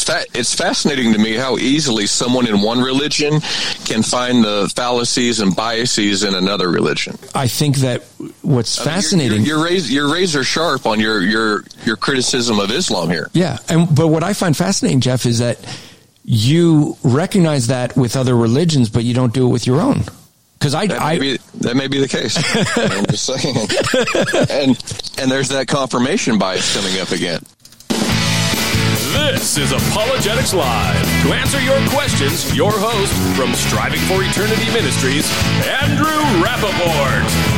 it's fascinating to me how easily someone in one religion can find the fallacies and biases in another religion. I think that what's fascinating, you're razor sharp on your criticism of Islam here. Yeah, but what I find fascinating, Jeff, is that you recognize that with other religions, but you don't do it with your own. Because that may be the case. I'm just saying, and there's that confirmation bias coming up again. This is Apologetics Live. To answer your questions, your host from Striving for Eternity Ministries, Andrew Rappaport.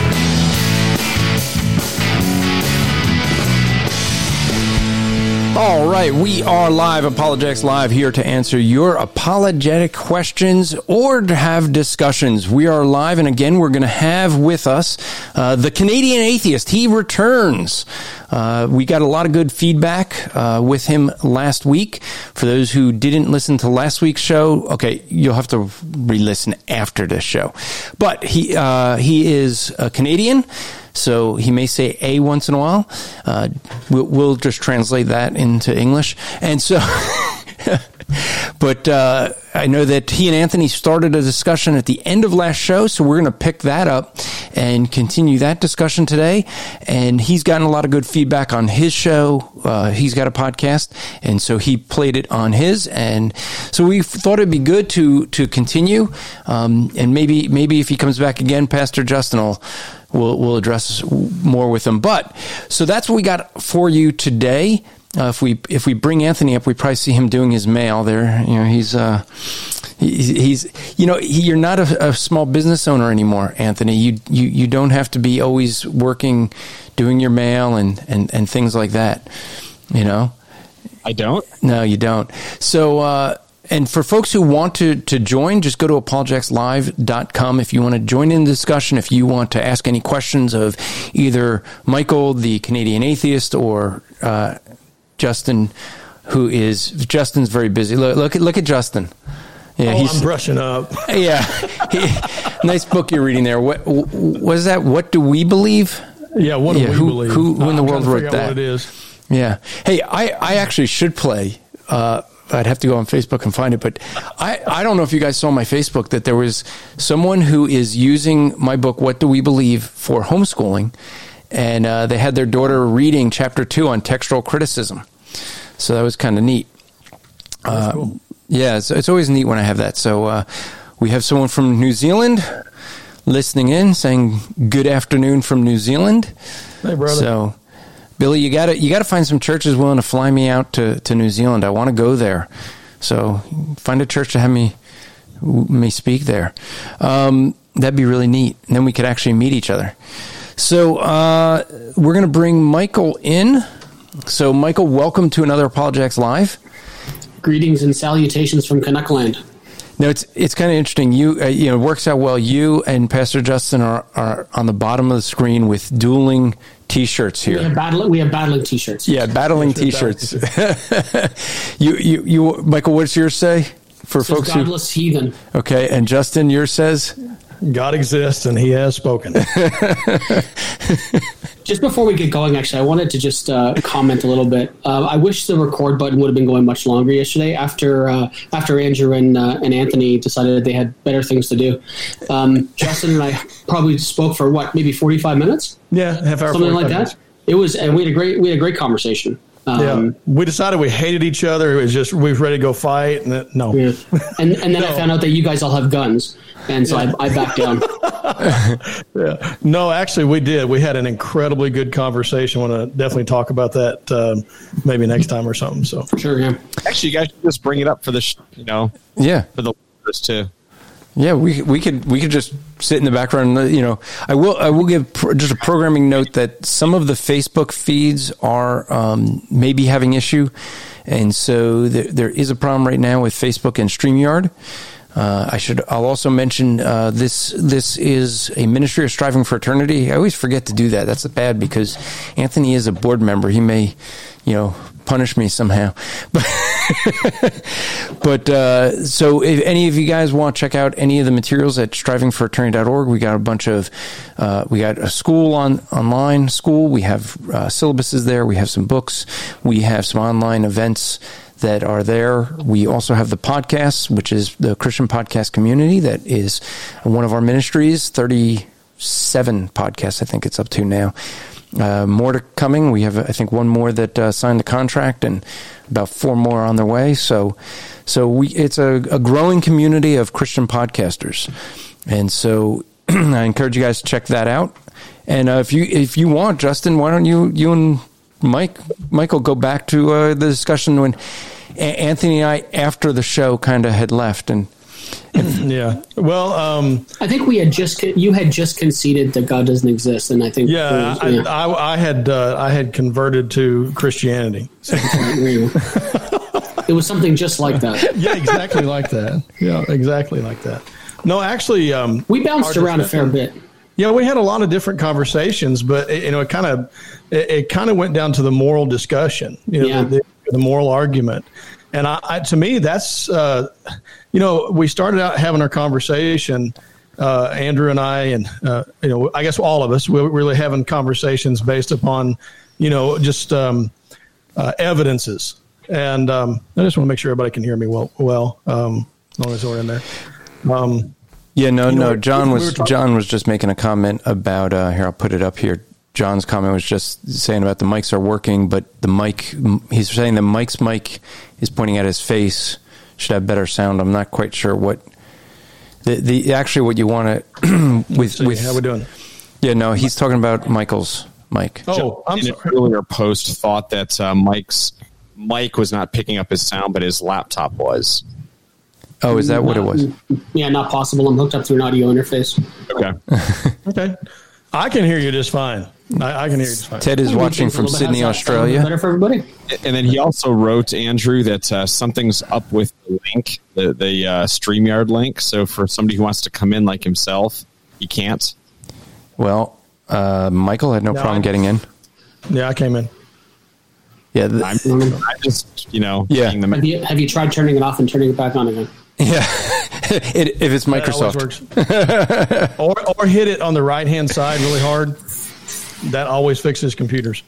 All right, we are live, Apologetics Live, here to answer your apologetic questions or to have discussions. We are live, and again, we're going to have with us the Canadian Atheist. He returns. We got a lot of good feedback with him last week. For those who didn't listen to last week's show, okay, you'll have to re-listen after the show. But he is a Canadian, so he may say A once in a while. We'll just translate that into English. And so, but I know that he and Anthony started a discussion at the end of last show, so we're going to pick that up and continue that discussion today. And he's gotten a lot of good feedback on his show. He's got a podcast, and so he played it on his. And so we thought it'd be good to continue. And maybe if he comes back again, Pastor Justin we'll address more with him. But so that's what we got for you today. If we bring Anthony up, we probably see him doing his mail there. You know, he's you're not a small business owner anymore, Anthony. You don't have to be always working, doing your mail and things like that. You know, I don't. No, you don't. So. And for folks who want to join, just go to apologeticslive.com if you want to join in the discussion, if you want to ask any questions of either Michael, the Canadian Atheist, or Justin, Justin's very busy. Look at Justin. Yeah, I'm brushing up. Yeah. Nice book you're reading there. What is that? What Do We Believe? Yeah, what do we believe? Who in the world wrote that? What it is. Yeah. Hey, I actually should play I'd have to go on Facebook and find it, but I don't know if you guys saw my Facebook that there was someone who is using my book, What Do We Believe, for homeschooling, and they had their daughter reading Chapter 2 on textual criticism. So that was kind of neat. Cool. Yeah, it's always neat when I have that. So we have someone from New Zealand listening in, saying good afternoon from New Zealand. Hey, brother. So, Billy, you gotta find some churches willing to fly me out to New Zealand. I want to go there. So find a church to have me speak there. That'd be really neat. And then we could actually meet each other. So we're going to bring Michael in. So Michael, welcome to another Apologetics Live. Greetings and salutations from Canuckland. Now it's kind of interesting. It works out well. You and Pastor Justin are on the bottom of the screen with dueling T-shirts here. We have battling T-shirts. Yeah, battling T-shirts. You, Michael, what's yours say for folks? Godless heathen. Okay, and Justin, yours says God exists and He has spoken. Just before we get going, actually, I wanted to just comment a little bit. I wish the record button would have been going much longer yesterday after Andrew and Anthony decided they had better things to do. Justin and I probably spoke for maybe 45 minutes? Yeah, half hour, something like that. It was, and we had a great conversation. We decided we hated each other. It was just we were ready to go fight. And no, yeah. and then I found out that you guys all have guns, and so I backed down. Yeah, no, actually, we did. We had an incredibly good conversation. Want to definitely talk about that maybe next time or something. So for sure, yeah. Actually, you guys should just bring it up for the for the listeners too. Yeah, we could just sit in the background. I will give just a programming note that some of the Facebook feeds are maybe having issue, and so there is a problem right now with Facebook and StreamYard. I'll also mention this is a ministry of Striving for Eternity. I always forget to do that. That's bad because Anthony is a board member. He may, punish me somehow. But so if any of you guys want to check out any of the materials at strivingforeternity.org, we got a bunch of we got a school online school. We have syllabuses there. We have some books. We have some online events that are there. We also have the podcasts, which is the Christian podcast community. That is one of our ministries, 37 podcasts, I think it's up to now. More to coming. We have, I think, one more that signed the contract and about 4 more on their way. So it's a growing community of Christian podcasters. And so I encourage you guys to check that out. And if you want, Justin, why don't you and Michael go back to the discussion when Anthony and I, after the show, kind of had left. And yeah, well, I think you had just conceded that God doesn't exist, and I think I had converted to Christianity. It was something just like that. Yeah, exactly like that. Yeah, exactly like that. No, actually, we bounced around a fair bit. Yeah, we had a lot of different conversations, but it kind of went down to the moral discussion, the moral argument, and to me that's we started out having our conversation, Andrew and I, and I guess all of us, we're really having conversations based upon just evidences, and I just want to make sure everybody can hear me well, as long as we're in there. John was just making a comment about here. I'll put it up here. John's comment was just saying about the mics are working, but he's saying the Mike's mic is pointing at his face, should have better sound. I'm not quite sure what actually what you want to with how we doing. Yeah, no, he's talking about Michael's mic. Oh, I'm sorry. An earlier post thought that Mike's mic was not picking up his sound, but his laptop was. Oh, is that what it was? Yeah, not possible. I'm hooked up through an audio interface. Okay. I can hear you just fine. I can hear you just fine. Ted is watching from Sydney, Australia. Better for everybody. And then he also wrote, Andrew, that something's up with the link, the StreamYard link. So for somebody who wants to come in like himself, he can't. Well, Michael had no problem getting in. Yeah, I came in. Yeah, I'm just, Yeah. Have you tried turning it off and turning it back on again? Yeah, if it's Microsoft. That always works. or hit it on the right-hand side really hard. That always fixes computers.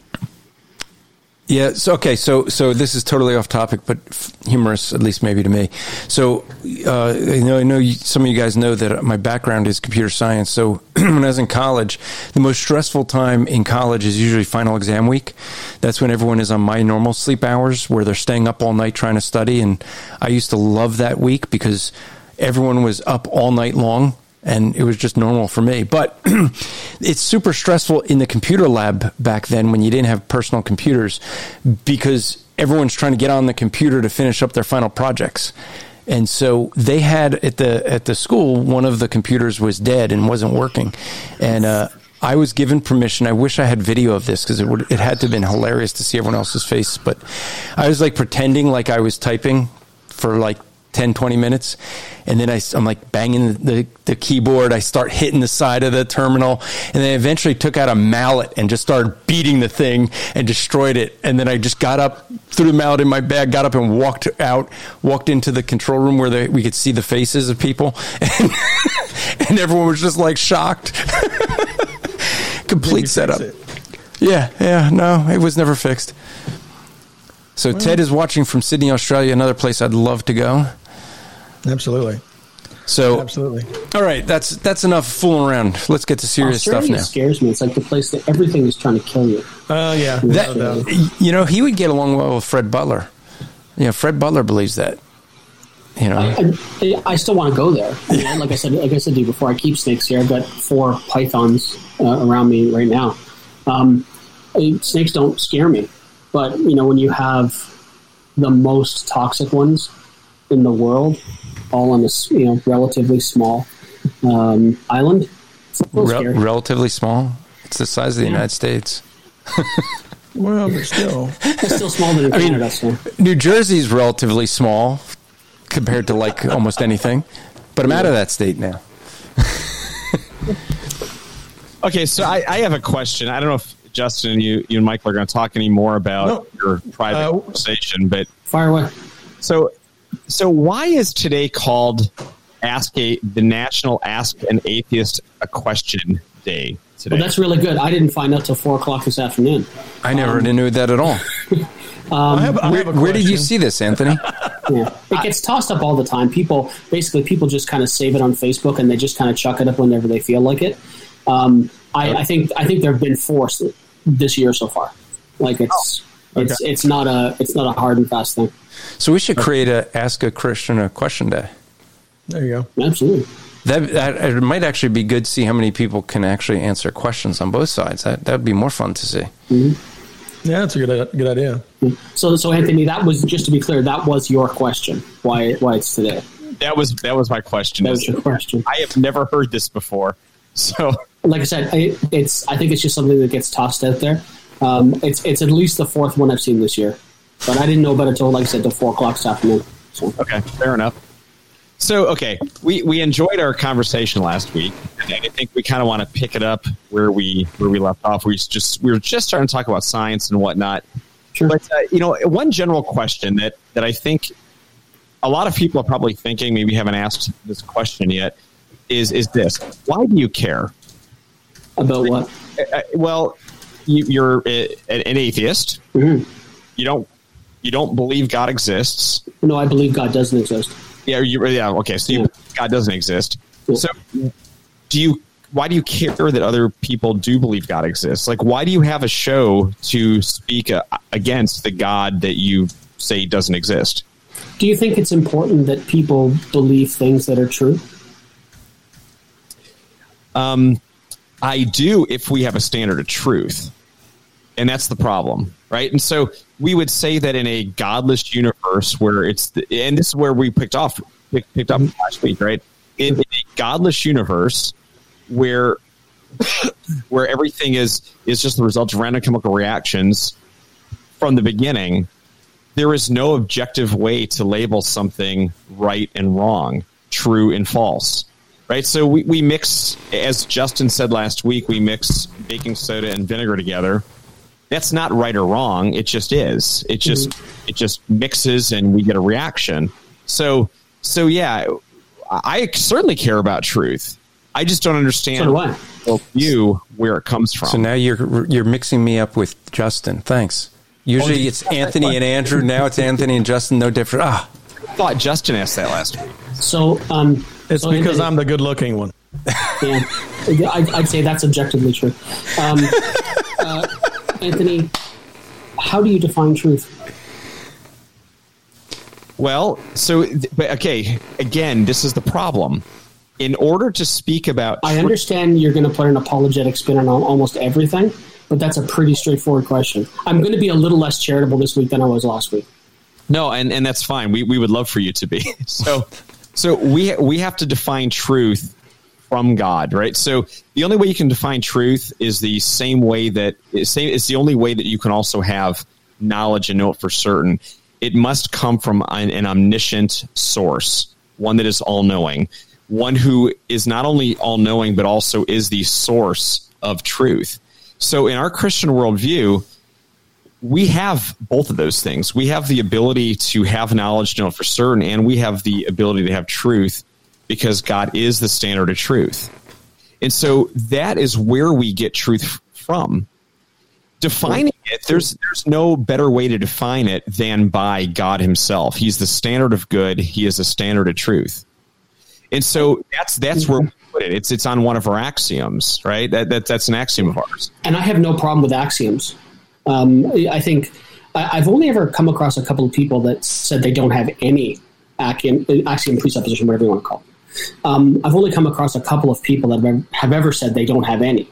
Yeah. So this is totally off topic, but humorous, at least maybe to me. So, I know some of you guys know that my background is computer science. So when I was in college, the most stressful time in college is usually final exam week. That's when everyone is on my normal sleep hours where they're staying up all night trying to study. And I used to love that week because everyone was up all night long. And it was just normal for me. But it's super stressful in the computer lab back then when you didn't have personal computers because everyone's trying to get on the computer to finish up their final projects. And so they had at the school, one of the computers was dead and wasn't working. And I was given permission. I wish I had video of this because it had to have been hilarious to see everyone else's face. But I was like pretending like I was typing for like 10, 20 minutes. And then I'm like banging the keyboard. I start hitting the side of the terminal. And then I eventually took out a mallet and just started beating the thing and destroyed it. And then I just got up, threw the mallet in my bag, got up and walked into the control room where we could see the faces of people. And everyone was just like shocked. Complete setup. Yeah. No, it was never fixed. So Ted is watching from Sydney, Australia, another place I'd love to go. Absolutely. So, absolutely. All right, that's enough fooling around. Let's get to serious stuff now. Scares me. It's like the place that everything is trying to kill you. Yeah. He would get along well with Fred Butler. Fred Butler believes that. I still want to go there. Like I said to you before, I keep snakes here. I've got 4 pythons around me right now. Snakes don't scare me. But, when you have the most toxic ones in the world, all on this, relatively small island. Relatively small? It's the size of the United States. Well, but still. It's still smaller than Canada. So. New Jersey's relatively small compared to, like, almost anything. But I'm out of that state now. Okay, so I have a question. I don't know if Justin, you and Michael are going to talk any more about your private conversation, but fire away. So why is today called the National Ask an Atheist a Question Day today? Well, that's really good. I didn't find out till 4:00 this afternoon. I never knew that at all. Where did you see this, Anthony? Yeah. It gets tossed up all the time. People just kind of save it on Facebook and they just kind of chuck it up whenever they feel like it. I think there have been 4 this year so far. Like it's not a hard and fast thing. So we should create a Ask a Christian a Question Day. There you go. Absolutely. That it might actually be good to see how many people can actually answer questions on both sides. That'd be more fun to see. Mm-hmm. Yeah, that's a good idea. So Anthony, that was, just to be clear, that was your question. Why it's today? That was my question. That was your question. I have never heard this before. So, like I said, I think it's just something that gets tossed out there. It's at least the 4th one I've seen this year, but I didn't know about it until, like I said, till 4:00 this afternoon. So. Okay, fair enough. So, okay, we enjoyed our conversation last week, and I think we kind of want to pick it up where we left off. We were just starting to talk about science and whatnot. Sure. But one general question that I think a lot of people are probably thinking, maybe haven't asked this question yet, is this: why do you care about what? Well, you're an atheist. Mm-hmm. You don't believe God exists. No, I believe God doesn't exist. Yeah. Okay. So God doesn't exist. Yeah. So why do you care that other people do believe God exists? Like, why do you have a show to speak against the God that you say doesn't exist? Do you think it's important that people believe things that are true? I do, if we have a standard of truth. And that's the problem, right? And so we would say that in a godless universe where and this is where we picked up last week, right? In a godless universe where everything is just the result of random chemical reactions from the beginning, there is no objective way to label something right and wrong, true and false, right? So we mix, as Justin said last week, we mix baking soda and vinegar together. That's not right or wrong. It just is. It just mixes and we get a reaction. So yeah, I certainly care about truth. I just don't understand where it comes from. So now you're mixing me up with Justin. Thanks. Usually it's Anthony and Andrew. Now it's Anthony and Justin. No different. I thought Justin asked that last week. So it's because Anthony, I'm the good-looking one. Yeah, I'd say that's objectively true. Anthony, how do you define truth? Well, okay, again, this is the problem. In order to speak about... I understand you're going to put an apologetic spin on almost everything, but that's a pretty straightforward question. I'm going to be a little less charitable this week than I was last week. No, and that's fine. We would love for you to be. So we have to define truth from God, right? So the only way you can define truth is the same way it's the only way that you can also have knowledge and know it for certain. It must come from an omniscient source, one that is all-knowing, one who is not only all-knowing, but also is the source of truth. So in our Christian worldview, we have both of those things. We have the ability to have knowledge, know it for certain, and we have the ability to have truth, because God is the standard of truth. And so that is where we get truth from. Defining it, there's no better way to define it than by God himself. He's the standard of good. He is the standard of truth. And so that's where we put it. It's on one of our axioms, right? That's an axiom of ours. And I have no problem with axioms. I think I've only ever come across a couple of people that said they don't have any axiom, presupposition, whatever you want to call it. I've only come across a couple of people that have ever said they don't have any,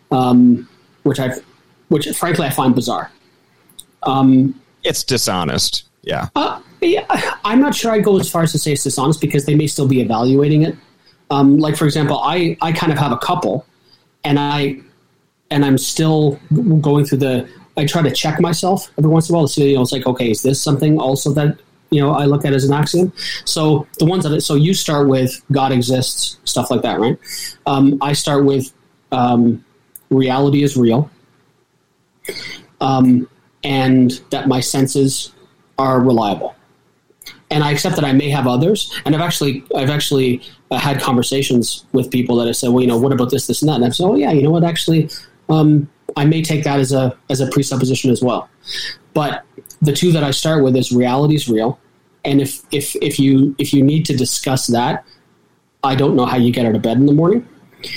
which frankly I find bizarre. It's dishonest. Yeah. I'm not sure I'd go as far as to say it's dishonest, because they may still be evaluating it. Like, for example, I kind of have a couple, and I'm still going through I try to check myself every once in a while to see, it's like, okay, is this something also that, I look at as an axiom? So the ones so you start with God exists, stuff like that, right? I start with reality is real, and that my senses are reliable. And I accept that I may have others. And I've actually had conversations with people that have said, well, what about this, and that? And I've said, oh yeah, you know what? Actually, I may take that as a presupposition as well. But the two that I start with is reality is real. And if you need to discuss that, I don't know how you get out of bed in the morning.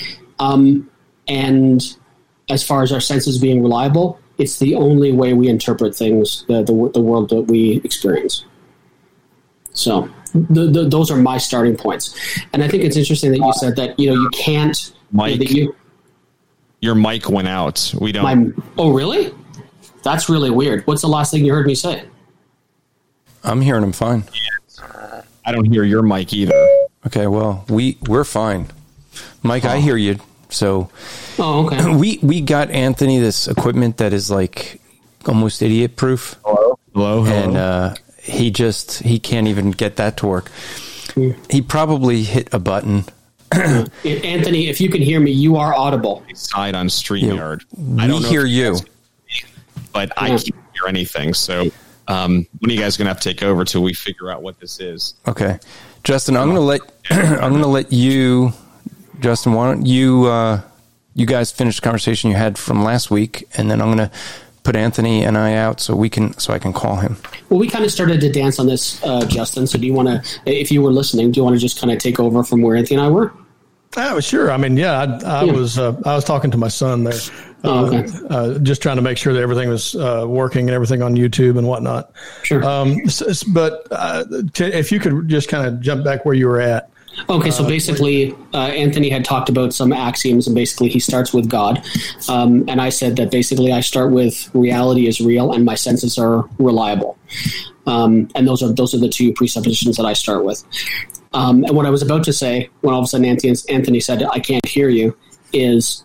And as far as our senses being reliable, it's the only way we interpret things, the world that we experience. So those are my starting points. And I think it's interesting that you said that, you can't... Mike, your mic went out. We don't... Oh, really? That's really weird. What's the last thing you heard me say? I'm hearing him fine. I don't hear your mic either. Okay, well, we're fine. Mike, I hear you. So okay. We got Anthony this equipment that is like almost idiot proof. Hello. And he can't even get that to work. He probably hit a button. Anthony, if you can hear me, you are audible. Side on StreamYard. I don't hear you. But I can't hear anything. So when are you guys going to have to take over till we figure out what this is? Okay. Justin, I'm going to let you, Justin, why don't you guys finish the conversation you had from last week, and then I'm going to put Anthony and I out so I can call him. Well, we kind of started to dance on this, Justin. So do you want to, if you were listening, do you want to just kind of take over from where Anthony and I were? Oh, sure. I mean, I was talking to my son there, just trying to make sure that everything was working and everything on YouTube and whatnot. Sure. But if you could just kind of jump back where you were at. Okay, so basically, Anthony had talked about some axioms, and basically he starts with God. And I said that basically I start with reality is real and my senses are reliable. And those are the two presuppositions that I start with. And what I was about to say, when all of a sudden Anthony said, I can't hear you, is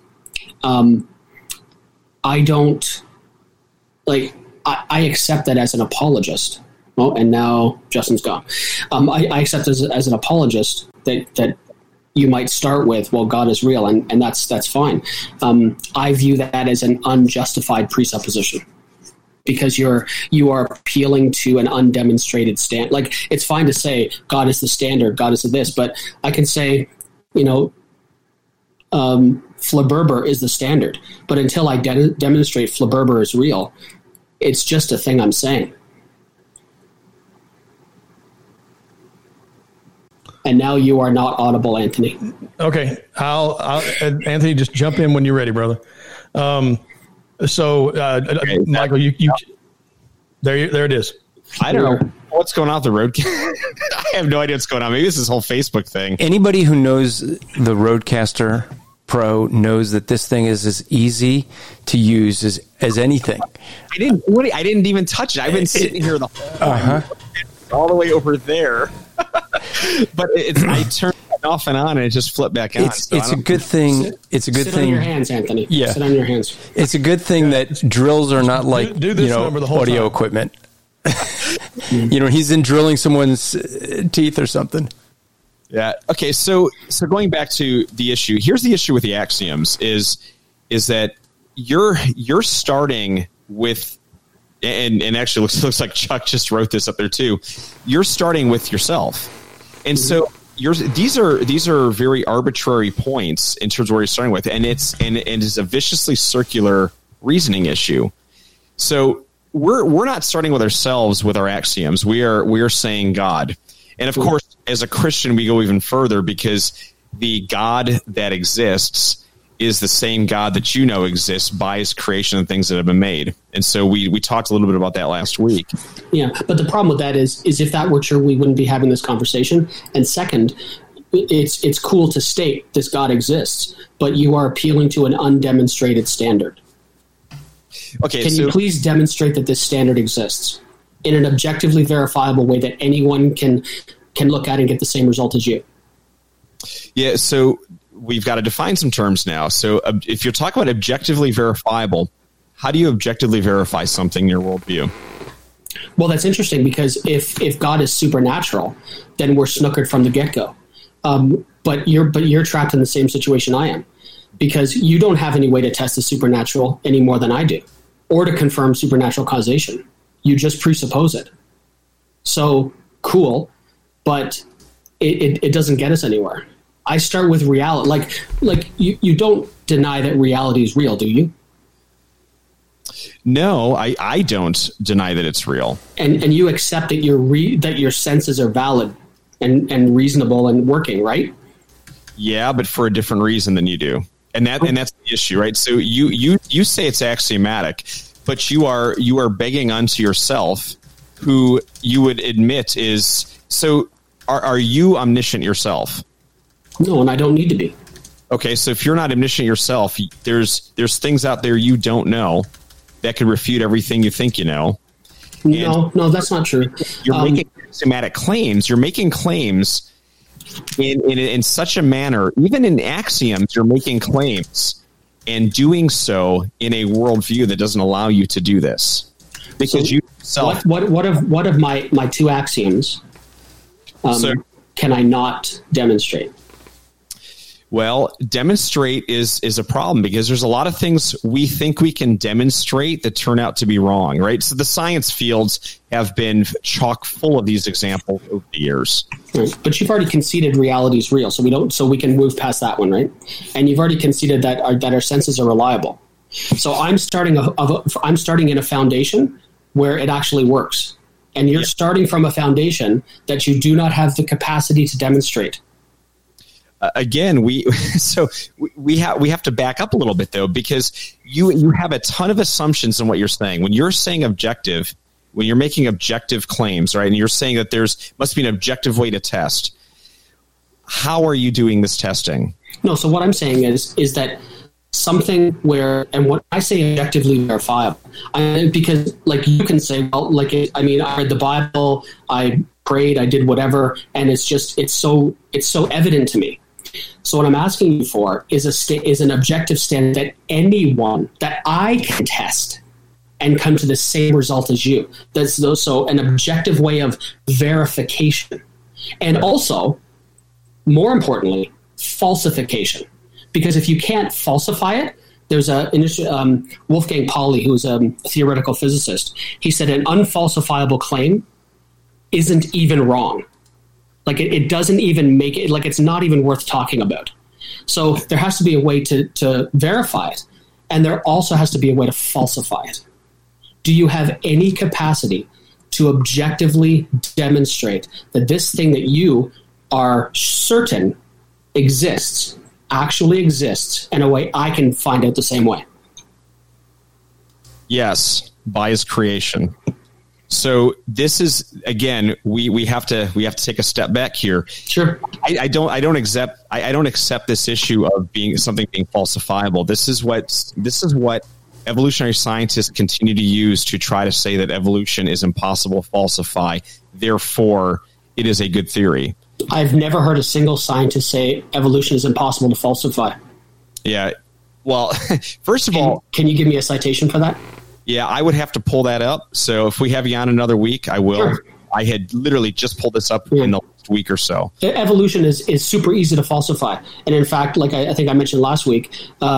I don't, I accept that as an apologist. Oh, and now Justin's gone. I accept as an apologist that you might start with, well, God is real, and that's fine. I view that as an unjustified presupposition, because you are appealing to an undemonstrated stand. Like, it's fine to say God is the standard, God is this, but I can say, Flaberber is the standard. But until I demonstrate Flaberber is real, it's just a thing I'm saying. And now you are not audible, Anthony. Okay, I'll Anthony, just jump in when you're ready, brother. Okay, Michael, you there it is. I don't know what's going on with the Rodecaster. I have no idea what's going on. Maybe this is this whole Facebook thing. Anybody who knows the Rodecaster Pro knows that this thing is as easy to use as anything. I didn't even touch it. I've been sitting here the whole time, all the way over there. But I turned it off and on, and it just flipped back on. It's a good thing. It's a good thing. Sit on your hands, Anthony. Yeah. Sit on your hands. It's a good thing that drills are not like audio equipment. He's in drilling someone's teeth or something. Yeah. Okay. So going back to the issue, here's the issue with the axioms is that you're starting with, and actually looks like Chuck just wrote this up there too. You're starting with yourself, and so these are very arbitrary points in terms of where you're starting with, and it's a viciously circular reasoning issue. So we're not starting with ourselves with our axioms. We are saying God, and of course, as a Christian, we go even further, because the God that exists is the same God that exists by his creation and things that have been made. And so we talked a little bit about that last week. Yeah, but the problem with that is if that were true, we wouldn't be having this conversation. And second, it's cool to state this God exists, but you are appealing to an undemonstrated standard. Okay, Can you please demonstrate that this standard exists in an objectively verifiable way that anyone can look at and get the same result as you? Yeah, so we've got to define some terms now. So if you're talking about objectively verifiable, how do you objectively verify something in your worldview? Well, that's interesting, because if God is supernatural, then we're snookered from the get-go. But you're trapped in the same situation I am, because you don't have any way to test the supernatural any more than I do, or to confirm supernatural causation. You just presuppose it. So cool, but it doesn't get us anywhere. I start with reality. Like you don't deny that reality is real, do you? No, I don't deny that it's real. And you accept that your senses are valid and reasonable and working, right? Yeah, but for a different reason than you do. And that's the issue, right? So you say it's axiomatic, but you are begging unto yourself who you would admit is so are you omniscient yourself? No, and I don't need to be. Okay, so if you're not omniscient yourself, there's things out there you don't know that could refute everything you think you know. No, that's not true. You're making axiomatic claims. You're making claims in such a manner, even in axioms, you're making claims and doing so in a worldview that doesn't allow you to do this. Because you yourself. What of my two axioms can I not demonstrate? Well, demonstrate is a problem because there's a lot of things we think we can demonstrate that turn out to be wrong, right? So the science fields have been chock full of these examples over the years. Right. But you've already conceded reality is real, so we can move past that one, right? And you've already conceded that our senses are reliable. So I'm starting in a foundation where it actually works, and you're starting from a foundation that you do not have the capacity to demonstrate. Again, we have to back up a little bit though, because you have a ton of assumptions in what you're saying. When you're saying objective, when you're making objective claims, right, and you're saying that must be an objective way to test. How are you doing this testing? No, so what I'm saying is that something where, and what I say objectively verifiable, because like you can say, well, like I read the Bible, I prayed, I did whatever, and it's so evident to me. So what I'm asking you for is an objective standard that I can test and come to the same result as you. That's also an objective way of verification. And also, more importantly, falsification. Because if you can't falsify it, there's Wolfgang Pauli, who's a theoretical physicist. He said an unfalsifiable claim isn't even wrong. Like it doesn't even make it, like it's not even worth talking about. So there has to be a way to verify it. And there also has to be a way to falsify it. Do you have any capacity to objectively demonstrate that this thing that you are certain actually exists in a way I can find out the same way? Yes, by his creation. So this is, again, we have to take a step back here. Sure. I don't accept this issue of something being falsifiable. This is what evolutionary scientists continue to use to try to say that evolution is impossible to falsify. Therefore, it is a good theory. I've never heard a single scientist say evolution is impossible to falsify. Yeah. Well, first of all, can you give me a citation for that? Yeah, I would have to pull that up. So if we have you on another week, I will. Sure. I had literally just pulled this up in the last week or so. Evolution is super easy to falsify. And in fact, like I think I mentioned last week,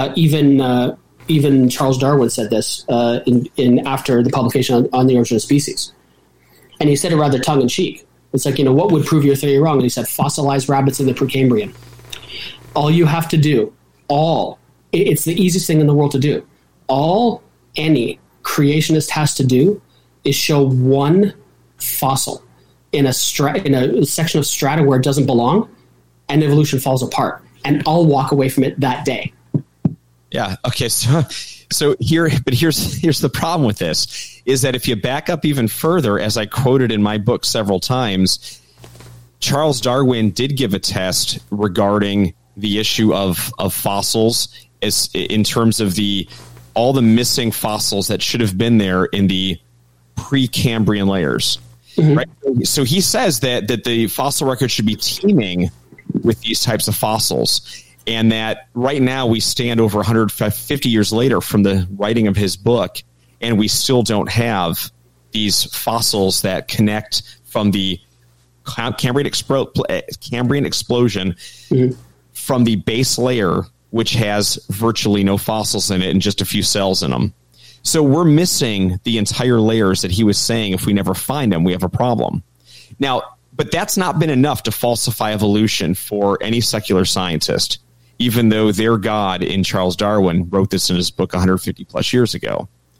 even Charles Darwin said this in after the publication on the origin of species. And he said it rather tongue-in-cheek. It's like, what would prove your theory wrong? And he said, fossilized rabbits in the Precambrian. All you have to do, it's the easiest thing in the world to do. All any creationist has to do is show one fossil in a section of strata where it doesn't belong, and evolution falls apart. And I'll walk away from it that day. Yeah. Okay. So here's the problem with this is that if you back up even further, as I quoted in my book several times, Charles Darwin did give a test regarding the issue of fossils as in terms of all the missing fossils that should have been there in the Precambrian layers. Mm-hmm. Right. So he says that the fossil record should be teeming with these types of fossils. And that right now we stand over 150 years later from the writing of his book, and we still don't have these fossils that connect from the Cambrian explosion mm-hmm. from the base layer, which has virtually no fossils in it and just a few cells in them. So we're missing the entire layers that he was saying if we never find them, we have a problem. Now, but that's not been enough to falsify evolution for any secular scientist, even though their God in Charles Darwin wrote this in his book 150 plus years ago.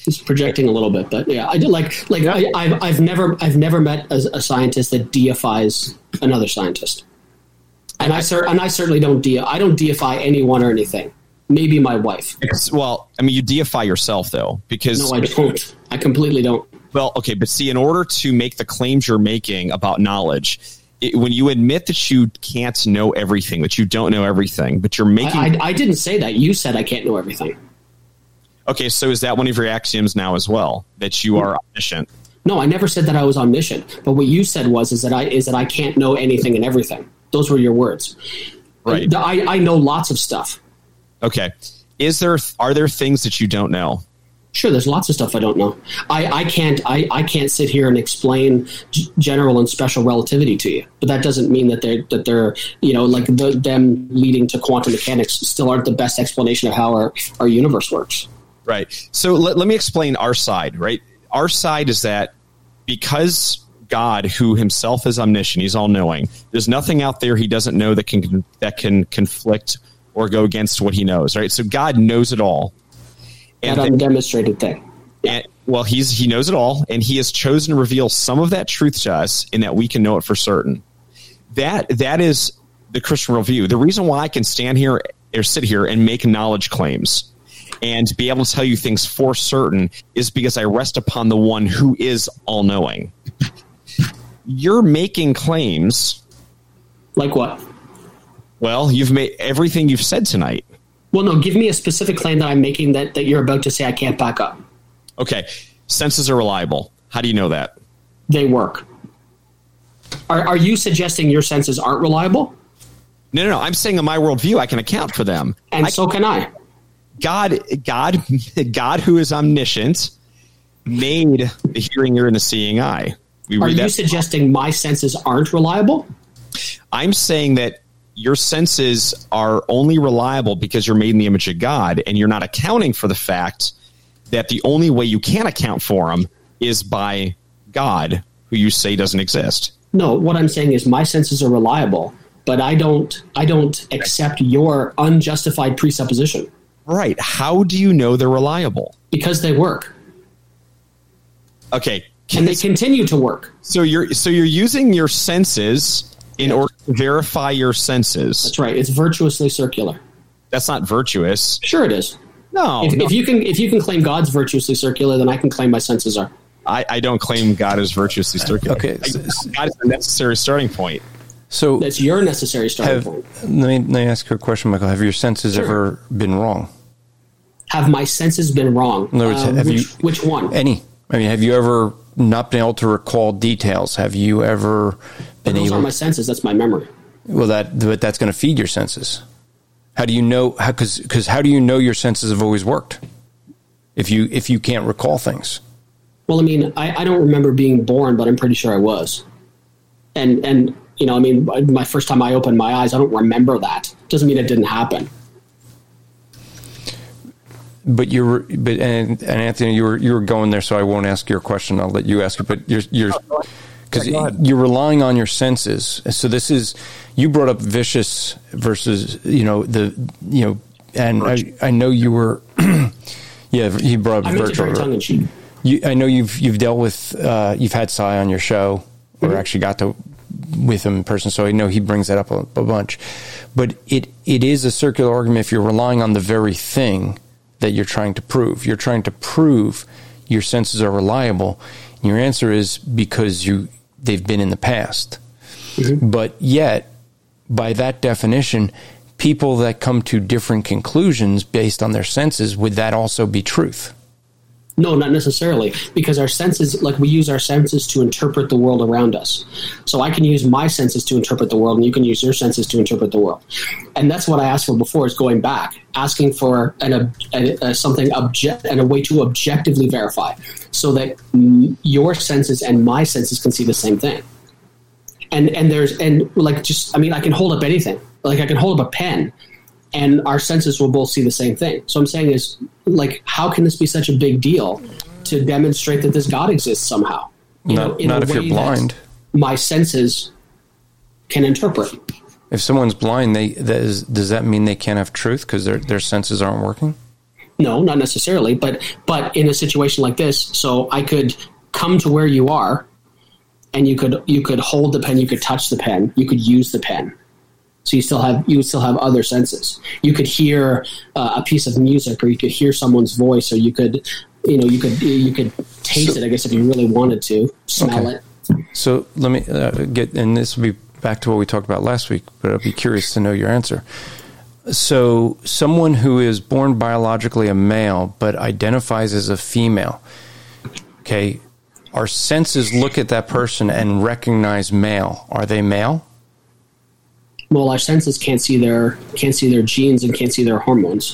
He's projecting a little bit, but yeah, I did I've never met a scientist that deifies another scientist, and I certainly don't deify anyone or anything. Maybe my wife. Well, I mean, you deify yourself though, because no, I don't. I completely don't. Well, okay, but see, in order to make the claims you're making about knowledge, when you admit that you can't know everything, that you don't know everything, but you're making... I didn't say that. You said I can't know everything. Okay, so is that one of your axioms now as well, that you are omniscient? No, I never said that I was omniscient. But what you said is that I can't know anything and everything. Those were your words. Right. I know lots of stuff. Okay. Are there things that you don't know? Sure, there's lots of stuff I don't know. I can't sit here and explain general and special relativity to you, but that doesn't mean that they're like them leading to quantum mechanics still aren't the best explanation of how our universe works. Right. So let me explain our side. Right. Our side is that because God, who himself is omniscient, he's all knowing. There's nothing out there he doesn't know that can conflict or go against what he knows. Right. So God knows it all. And that undemonstrated thing. And, well, he knows it all, and he has chosen to reveal some of that truth to us in that we can know it for certain. That is the Christian worldview. The reason why I can stand here or sit here and make knowledge claims and be able to tell you things for certain is because I rest upon the one who is all-knowing. You're making claims. Like what? Well, you've made everything you've said tonight. Well, no, give me a specific claim that I'm making that you're about to say I can't back up. Okay. Senses are reliable. How do you know that? They work. Are you suggesting your senses aren't reliable? No. I'm saying in my worldview, I can account for them. And so can I. God, who is omniscient, made the hearing ear and the seeing eye. Are you suggesting my senses aren't reliable? I'm saying that your senses are only reliable because you're made in the image of God, and you're not accounting for the fact that the only way you can account for them is by God, who you say doesn't exist. No, what I'm saying is my senses are reliable, but I don't accept your unjustified presupposition. Right. How do you know they're reliable? Because they work. Okay. And they continue to work. So you're using your senses in order to verify your senses. That's right. It's virtuously circular. That's not virtuous. Sure it is. No. If you can claim God's virtuously circular, then I can claim my senses are. I don't claim God is virtuously circular. Okay. God is the necessary starting point. So that's your necessary starting point. Let me ask you a question, Michael. Have your senses ever been wrong? Have my senses been wrong? In other words, which one? Any. I mean, have you ever not been able to recall details? Have you ever been able? Those are my senses. That's my memory. Well, that's going to feed your senses. How do you know? Because how do you know your senses have always worked? If you can't recall things. Well, I mean, I don't remember being born, but I'm pretty sure I was. And you know, I mean, my first time I opened my eyes, I don't remember that. Doesn't mean it didn't happen. But and Anthony, you were going there, so I won't ask your question. I'll let you ask it. But you're because you're relying on your senses. So this is, you brought up vicious versus and I know you were he brought up virtual. Tongue in cheek. I know you've dealt with you've had Cy on your show, or actually got to with him in person, so I know he brings that up a bunch. But it is a circular argument if you're relying on the very thing that you're trying to prove. You're trying to prove your senses are reliable. And your answer is because they've been in the past. Mm-hmm. But yet, by that definition, people that come to different conclusions based on their senses, would that also be truth? No, not necessarily, because our senses, like we use our senses to interpret the world around us. So I can use my senses to interpret the world, and you can use your senses to interpret the world. And that's what I asked for before, is going back, asking for something and a way to objectively verify, so that your senses and my senses can see the same thing. I can hold up anything. Like I can hold up a pen, and our senses will both see the same thing. So I'm saying is, like, how can this be such a big deal to demonstrate that this God exists somehow? Not if you're blind. My senses can interpret. If someone's blind, does that mean they can't have truth because their senses aren't working? No, not necessarily, but in a situation like this, so I could come to where you are, and you could hold the pen, you could touch the pen, you could use the pen. So you would still have other senses. You could hear a piece of music, or you could hear someone's voice, or you could taste it, I guess, if you really wanted to, smell it. So let me get, and this will be back to what we talked about last week, but I'll be curious to know your answer. So someone who is born biologically a male but identifies as a female, okay, our senses look at that person and recognize male. Are they male? Well, our senses can't see their genes and can't see their hormones.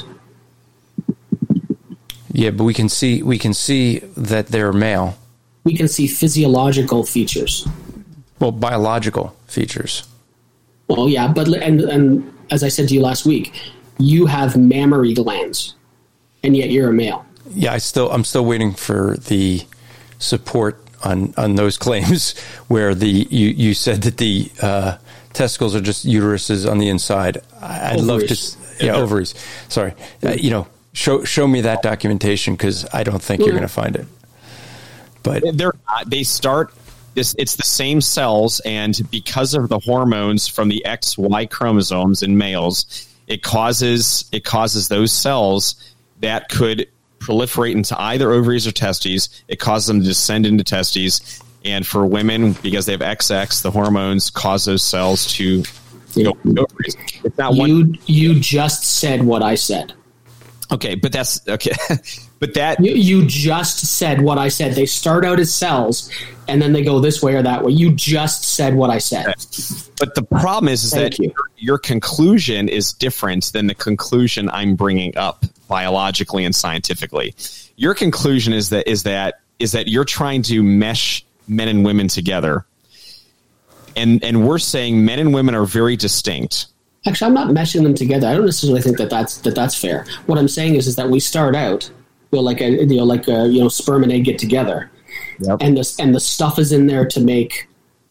Yeah, but we can see that they're male. We can see physiological features. Well, biological features. Well, yeah, but and as I said to you last week, you have mammary glands, and yet you're a male. Yeah, I'm still waiting for the support on those claims where you said that the testicles are just uteruses on the inside. I'd love to, ovaries. Sorry, show me that documentation, because I don't think you're going to find it. But they're not. They start. It's the same cells, and because of the hormones from the XY chromosomes in males, it causes those cells that could proliferate into either ovaries or testes. It causes them to descend into testes, and for women, because they have XX, the hormones cause those cells to go into ovaries. It's not you just said what I said. Okay, but that's okay. But that you just said what I said. They start out as cells, and then they go this way or that way. You just said what I said. But the problem is that your conclusion is different than the conclusion I'm bringing up biologically and scientifically. Your conclusion is that you're trying to mesh men and women together, and we're saying men and women are very distinct. Actually, I'm not meshing them together. I don't necessarily think that's fair. What I'm saying is that we start out like sperm and egg get together, yep. and the stuff is in there to make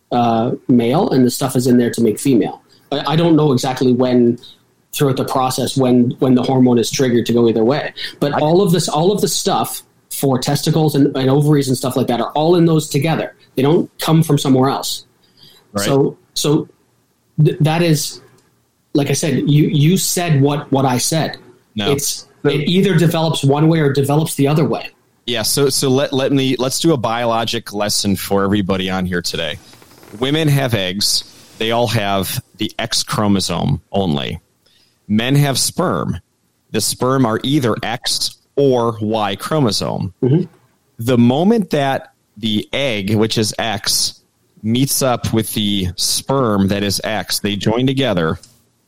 male, and the stuff is in there to make female. I don't know exactly when throughout the process when the hormone is triggered to go either way. But all of the stuff for testicles and ovaries and stuff like that are all in those together. They don't come from somewhere else. Right. So that is. Like I said, you said what I said. No. It either develops one way or develops the other way. Yeah. So let's do a biologic lesson for everybody on here today. Women have eggs. They all have the X chromosome only. Men have sperm. The sperm are either X or Y chromosome. Mm-hmm. The moment that the egg, which is X, meets up with the sperm that is X, they join together.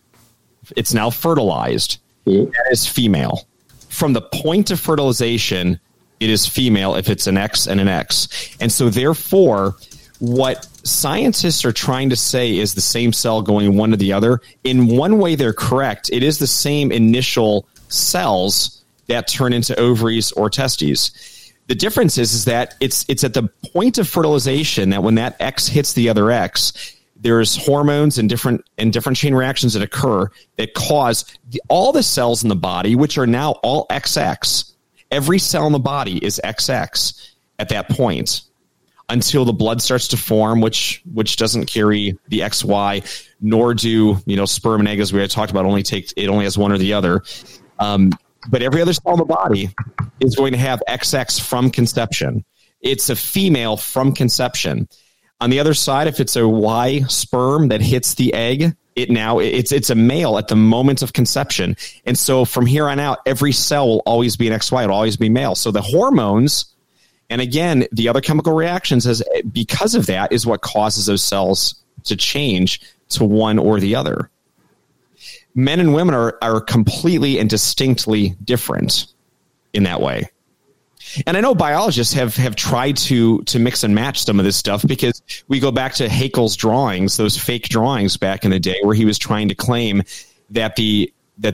It's now fertilized. Mm-hmm. That is female. From the point of fertilization, it is female if it's an X and an X. And so therefore, what scientists are trying to say is the same cell going one to the other. In one way, they're correct. It is the same initial cells that turn into ovaries or testes. The difference is that it's at the point of fertilization that when that X hits the other X, there's hormones and different chain reactions that occur that cause all the cells in the body, which are now all XX. Every cell in the body is XX at that point until the blood starts to form, which doesn't carry the XY, nor do sperm and egg, as we had talked about. It only has one or the other. But every other cell in the body is going to have XX from conception. It's a female from conception. On the other side, if it's a Y sperm that hits the egg, it's a male at the moment of conception. And so from here on out, every cell will always be an XY. It'll always be male. So the hormones, and again, the other chemical reactions, because of that, is what causes those cells to change to one or the other. Men and women are completely and distinctly different in that way. And I know biologists have tried to mix and match some of this stuff, because we go back to Haeckel's drawings, those fake drawings back in the day, where he was trying to claim that the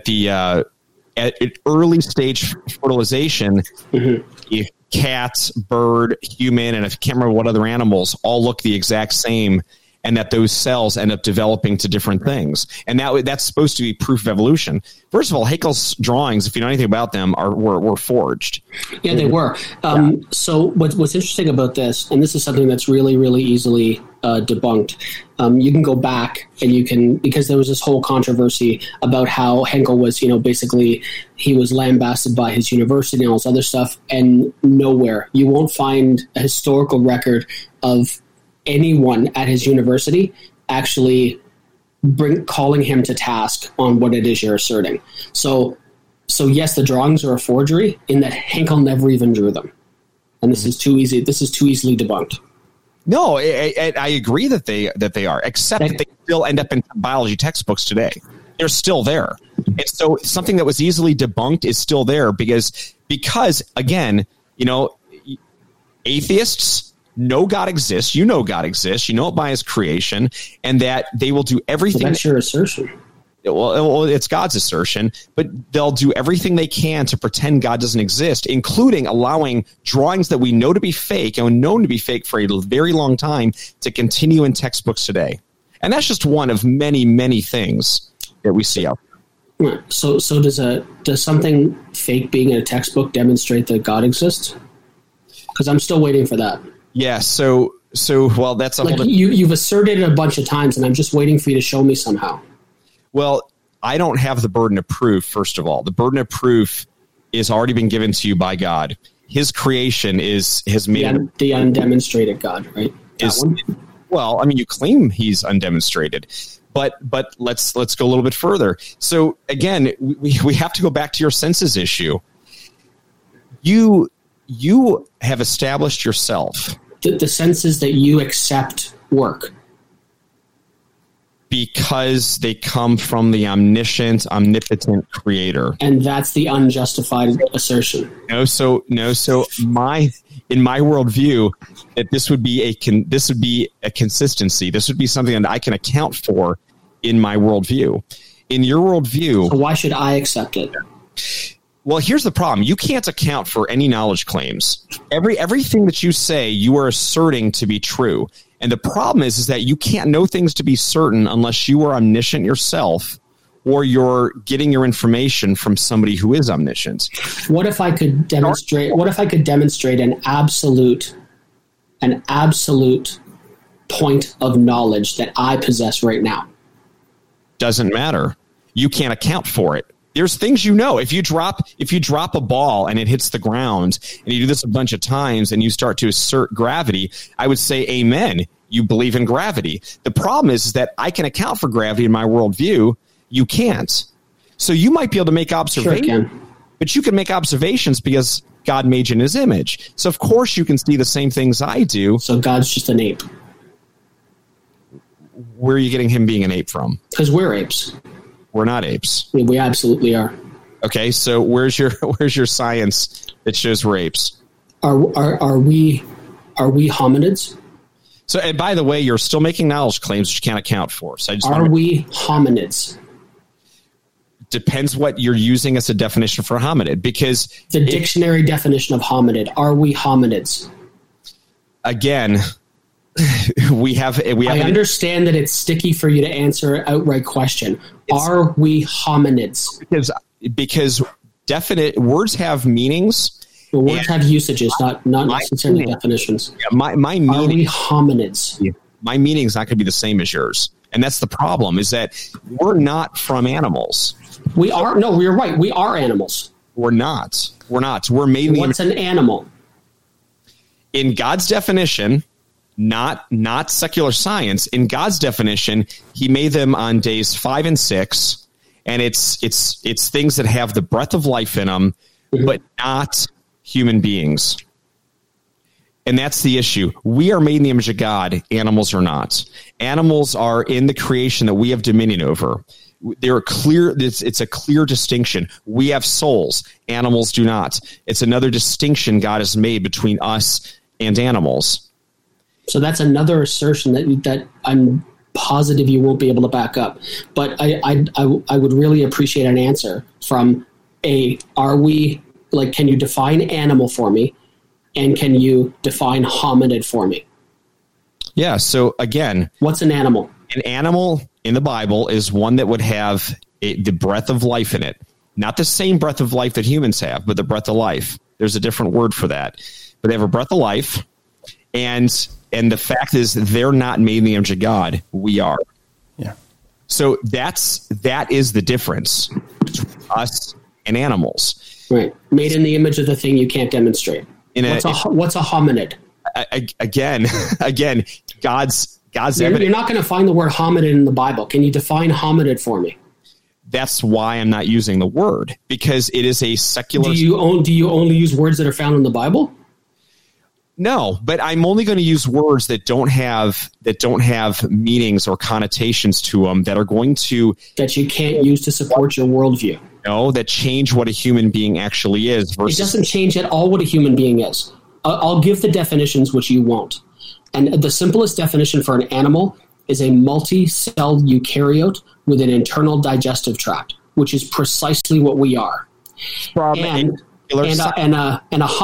at early stage fertilization, mm-hmm. cat, bird, human, and I can't remember what other animals all look the exact same and that those cells end up developing to different things. And that's supposed to be proof of evolution. First of all, Haeckel's drawings, if you know anything about them, were forged. Yeah, they were. So what's interesting about this, and this is something that's really, really easily debunked. You can go back and because there was this whole controversy about how Haeckel was, basically he was lambasted by his university and all this other stuff, and nowhere you won't find a historical record of anyone at his university actually calling him to task on what it is you're asserting. So yes, the drawings are a forgery in that Haeckel never even drew them, and this is too easy. This is too easily debunked. No, I agree that they are, except that they still end up in biology textbooks today. They're still there. And so something that was easily debunked is still there because again, atheists know God exists. You know God exists. You know it by his creation, and that they will do everything. So that's your assertion. Well, it's God's assertion, but they'll do everything they can to pretend God doesn't exist, including allowing drawings that we know to be fake and known to be fake for a very long time to continue in textbooks today. And that's just one of many, many things that we see out there. So does something fake being in a textbook demonstrate that God exists? Because I'm still waiting for that. Yeah. So well, that's a whole. You've asserted it a bunch of times, and I'm just waiting for you to show me somehow. Well, I don't have the burden of proof, first of all. The burden of proof is already been given to you by God. His creation has made the undemonstrated God, right? Well, I mean, you claim he's undemonstrated, but let's go a little bit further. So again, we have to go back to your senses issue. You have established yourself. The senses that you accept work. Because they come from the omniscient, omnipotent creator. And that's the unjustified assertion. In my worldview, that this would be a consistency. This would be something that I can account for in my worldview. In your worldview. So why should I accept it? Well, here's the problem. You can't account for any knowledge claims. Everything that you say, you are asserting to be true. And the problem is that you can't know things to be certain unless you are omniscient yourself or you're getting your information from somebody who is omniscient. What if I could demonstrate an absolute point of knowledge that I possess right now? Doesn't matter. You can't account for it. There's things if you drop a ball and it hits the ground and you do this a bunch of times and you start to assert gravity, I would say, amen. You believe in gravity. The problem is that I can account for gravity in my worldview. You can't. So you might be able to make observations, but you can make observations because God made you in his image. So of course you can see the same things I do. So God's just an ape. Where are you getting him being an ape from? Because we're apes. We're not apes. Yeah, we absolutely are. Okay, so where's your science that shows we're apes? Are we hominids? So, and by the way, you're still making knowledge claims that you can't account for. So, we hominids? Depends what you're using as a definition for hominid, because the dictionary definition of hominid. Are we hominids? Again. We I understand that it's sticky for you to answer an outright question. Are we hominids? Because definite words have meanings. Well, words have usages, not necessarily definitions. Yeah, my meaning. Are we hominids? Yeah, my meaning is not going to be the same as yours, and that's the problem. Is that we're not from animals. We are. No, you're right. We are animals. We're not. We're made. What's an animal? In God's definition. Not secular science. In God's definition, he made them on days 5 and 6, and it's things that have the breath of life in them, but not human beings. And that's the issue. We are made in the image of God. Animals are not. Animals are in the creation that we have dominion over. They're clear. It's a clear distinction. We have souls. Animals do not. It's another distinction God has made between us and animals. So that's another assertion that I'm positive you won't be able to back up. But I would really appreciate an answer from are we, can you define animal for me? And can you define hominid for me? Yeah. So again, what's an animal? An animal in the Bible is one that would have the breath of life in it. Not the same breath of life that humans have, but the breath of life. There's a different word for that. But they have a breath of life. And the fact is they're not made in the image of God. We are. Yeah. So that is the difference between us and animals. Right. Made in the image of the thing you can't demonstrate. What's a hominid? Again, God's You're not going to find the word hominid in the Bible. Can you define hominid for me? That's why I'm not using the word, because it is a secular. Do you only use words that are found in the Bible? No, but I'm only going to use words that don't have meanings or connotations to them that you can't use to support your worldview. No, that change what a human being actually is. It doesn't change at all what a human being is. I'll give the definitions, which you won't. And the simplest definition for an animal is a multi-celled eukaryote with an internal digestive tract, which is precisely what we are. And a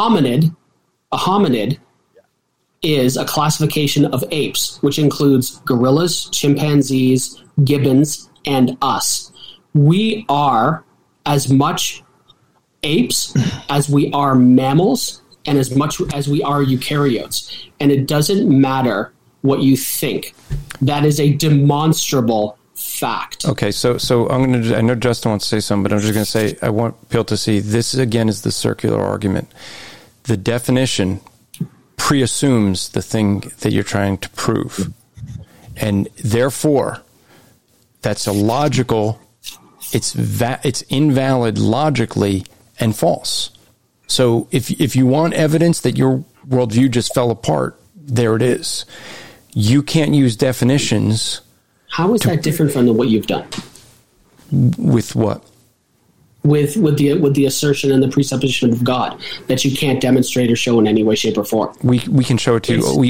hominid is a classification of apes, which includes gorillas, chimpanzees, gibbons, and us. We are as much apes as we are mammals and as much as we are eukaryotes. And it doesn't matter what you think. That is a demonstrable fact. Okay, so I know Justin wants to say something, but I'm just going to say I want people to see this again is the circular argument. The definition preassumes the thing that you're trying to prove. And therefore, that's illogical. It's invalid logically and false. So if you want evidence that your worldview just fell apart, there it is. You can't use definitions. How is that different from what you've done? With what? With the assertion and the presupposition of God that you can't demonstrate or show in any way, shape, or form. We can show it to you.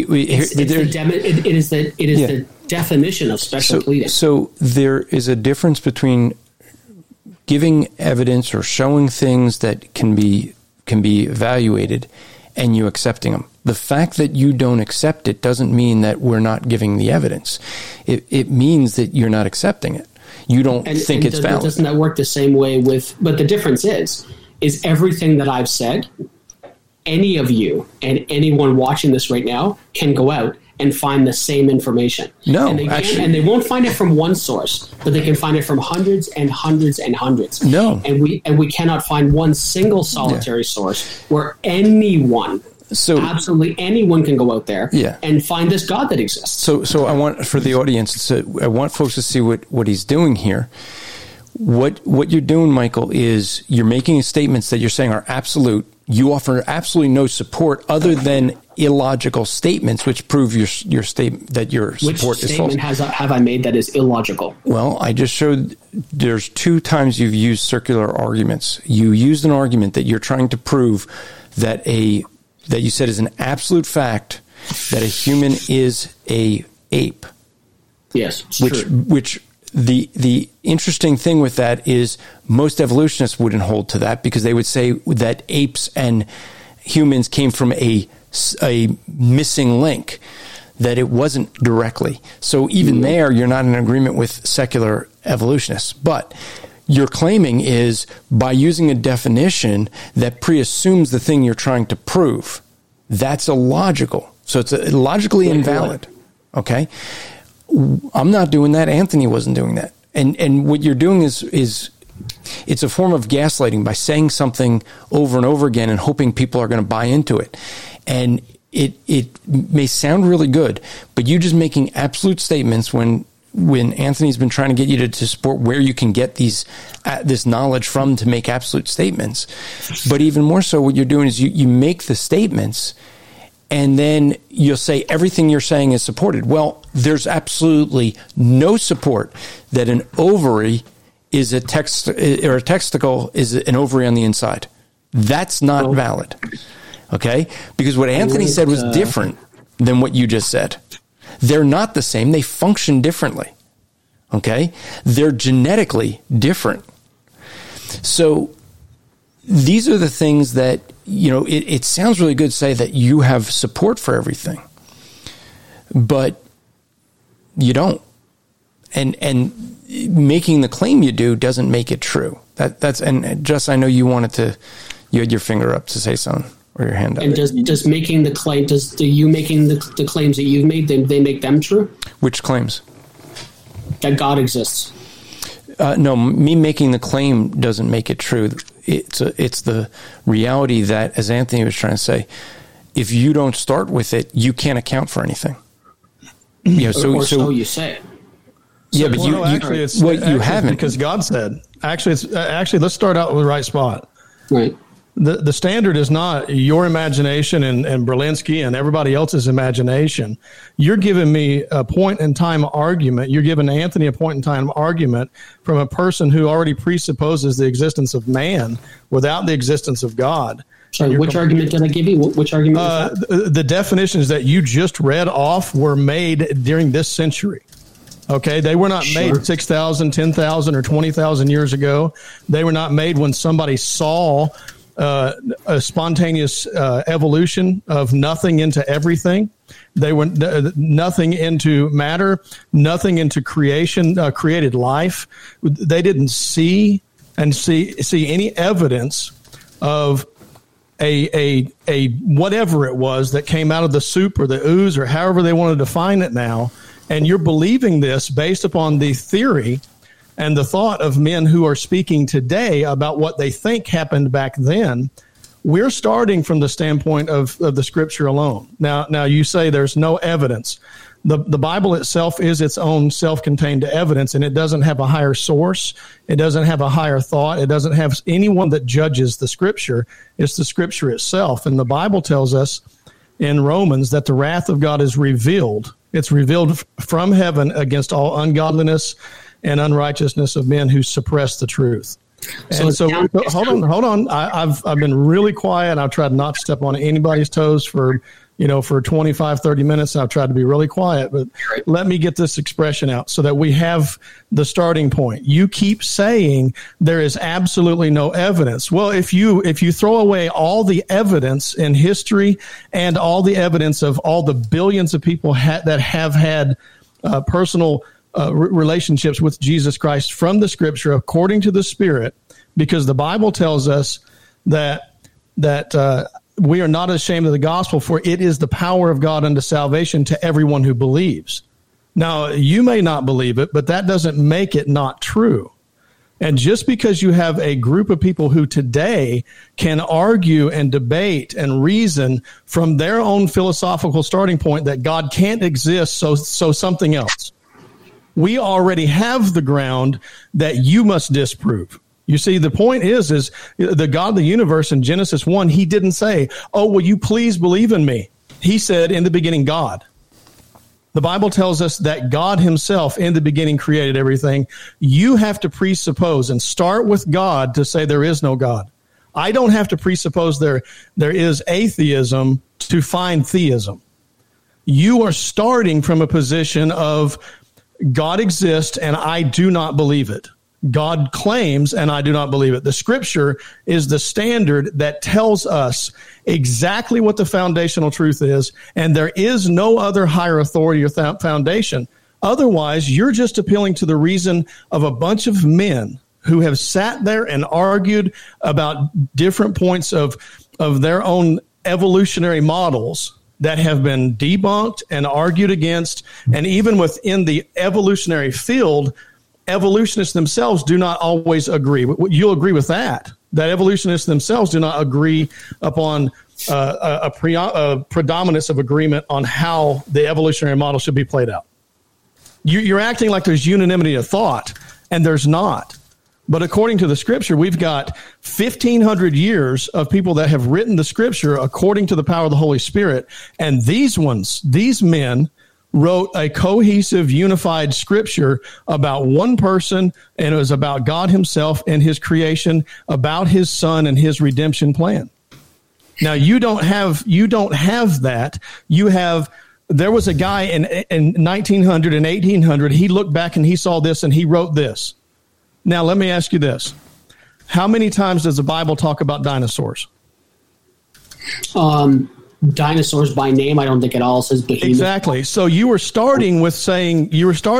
It is the definition of special pleading. So there is a difference between giving evidence or showing things that can be evaluated and you accepting them. The fact that you don't accept it doesn't mean that we're not giving the evidence. It means that you're not accepting it. You don't think it's valid. Doesn't that work the same way but the difference is everything that I've said, any of you and anyone watching this right now can go out and find the same information. No, and they won't find it from one source, but they can find it from hundreds and hundreds and hundreds. No. And we cannot find one single solitary source where absolutely anyone can go out there and find this God that exists. So I want for the audience, I want folks to see what he's doing here. What you're doing, Michael, is you're making statements that you're saying are absolute. You offer absolutely no support other than illogical statements, which prove your statement that your support is false. Which statement have I made that is illogical? Well, I just showed there's 2 times you've used circular arguments. You used an argument that you're trying to prove that you said is an absolute fact that a human is a ape. Yes, which the interesting thing with that is most evolutionists wouldn't hold to that because they would say that apes and humans came from a missing link, that it wasn't directly. So even there, you're not in agreement with secular evolutionists. But your claiming is by using a definition that preassumes the thing you're trying to prove. That's illogical. So it's logically invalid. Okay? I'm not doing that. Anthony wasn't doing that. And what you're doing is it's a form of gaslighting by saying something over and over again and hoping people are going to buy into it. And it may sound really good, but you just making absolute statements when Anthony's been trying to get you to support where you can get this knowledge from to make absolute statements. But even more so, what you're doing is you make the statements and then you'll say everything you're saying is supported. Well, there's absolutely no support that an ovary is a testicle is an ovary on the inside. That's not valid. Okay? Because what Anthony said was different than what you just said. They're not the same. They function differently. Okay? They're genetically different. So these are the things that, it sounds really good to say that you have support for everything. but you don't. And making the claim you do doesn't make it true. And Just, I know you had your finger up to say something, or your hand up. And does making the claim, do you making the claims that you've made, they make them true? Which claims? That God exists. No, me making the claim doesn't make it true. It's the reality that, as Anthony was trying to say, if you don't start with it, you can't account for anything. So you say it. Yeah, but you haven't, because God said. Actually, let's start out with the right spot. Right. The standard is not your imagination and Berlinski and everybody else's imagination. You're giving me a point in time argument. You're giving Anthony a point in time argument from a person who already presupposes the existence of man without the existence of God. Sorry, which argument did I give you? Which argument was that? The definitions that you just read off were made during this century. Okay, they were not made 6,000, 10,000, or 20,000 years ago. They were not made when somebody saw a spontaneous evolution of nothing into everything. They were nothing into matter, nothing into creation, created life. They didn't see any evidence of a whatever it was that came out of the soup or the ooze or however they want to define it now. And you're believing this based upon the theory and the thought of men who are speaking today about what they think happened back then. We're starting from the standpoint of the scripture alone. Now you say there's no evidence. The Bible itself is its own self-contained evidence, and it doesn't have a higher source. It doesn't have a higher thought. It doesn't have anyone that judges the scripture. It's the scripture itself. And the Bible tells us in Romans that the wrath of God is revealed. It's revealed from heaven against all ungodliness and unrighteousness of men who suppress the truth. And so hold on. I've been really quiet. I've tried not to step on anybody's toes for 25, 30 minutes. I've tried to be really quiet, but let me get this expression out so that we have the starting point. You keep saying there is absolutely no evidence. Well, if you throw away all the evidence in history and all the evidence of all the billions of people that have had personal relationships with Jesus Christ from the scripture according to the Spirit, because the Bible tells us that we are not ashamed of the gospel, for it is the power of God unto salvation to everyone who believes. Now, you may not believe it, but that doesn't make it not true. And just because you have a group of people who today can argue and debate and reason from their own philosophical starting point that God can't exist, so something else. We already have the ground that you must disprove. You see, the point is the God of the universe in Genesis 1, he didn't say, oh, will you please believe in me? He said, in the beginning, God. The Bible tells us that God himself in the beginning created everything. You have to presuppose and start with God to say there is no God. I don't have to presuppose there is atheism to find theism. You are starting from a position of God exists and I do not believe it. God claims, and I do not believe it. The scripture is the standard that tells us exactly what the foundational truth is, and there is no other higher authority or foundation. Otherwise, you're just appealing to the reason of a bunch of men who have sat there and argued about different points of their own evolutionary models that have been debunked and argued against, and even within the evolutionary field, evolutionists themselves do not always agree. You'll agree with that evolutionists themselves do not agree upon a predominance of agreement on how the evolutionary model should be played out. You're acting like there's unanimity of thought, and there's not. But according to the scripture, we've got 1,500 years of people that have written the scripture according to the power of the Holy Spirit. And these men wrote a cohesive, unified scripture about one person, and it was about God himself and his creation, about his son and his redemption plan. Now, you don't have that. There was a guy in 1900 and 1800, he looked back and he saw this and he wrote this. Now, let me ask you this. How many times does the Bible talk about dinosaurs? dinosaurs by name. I don't think it all says behemoth. Exactly. So you were starting with saying,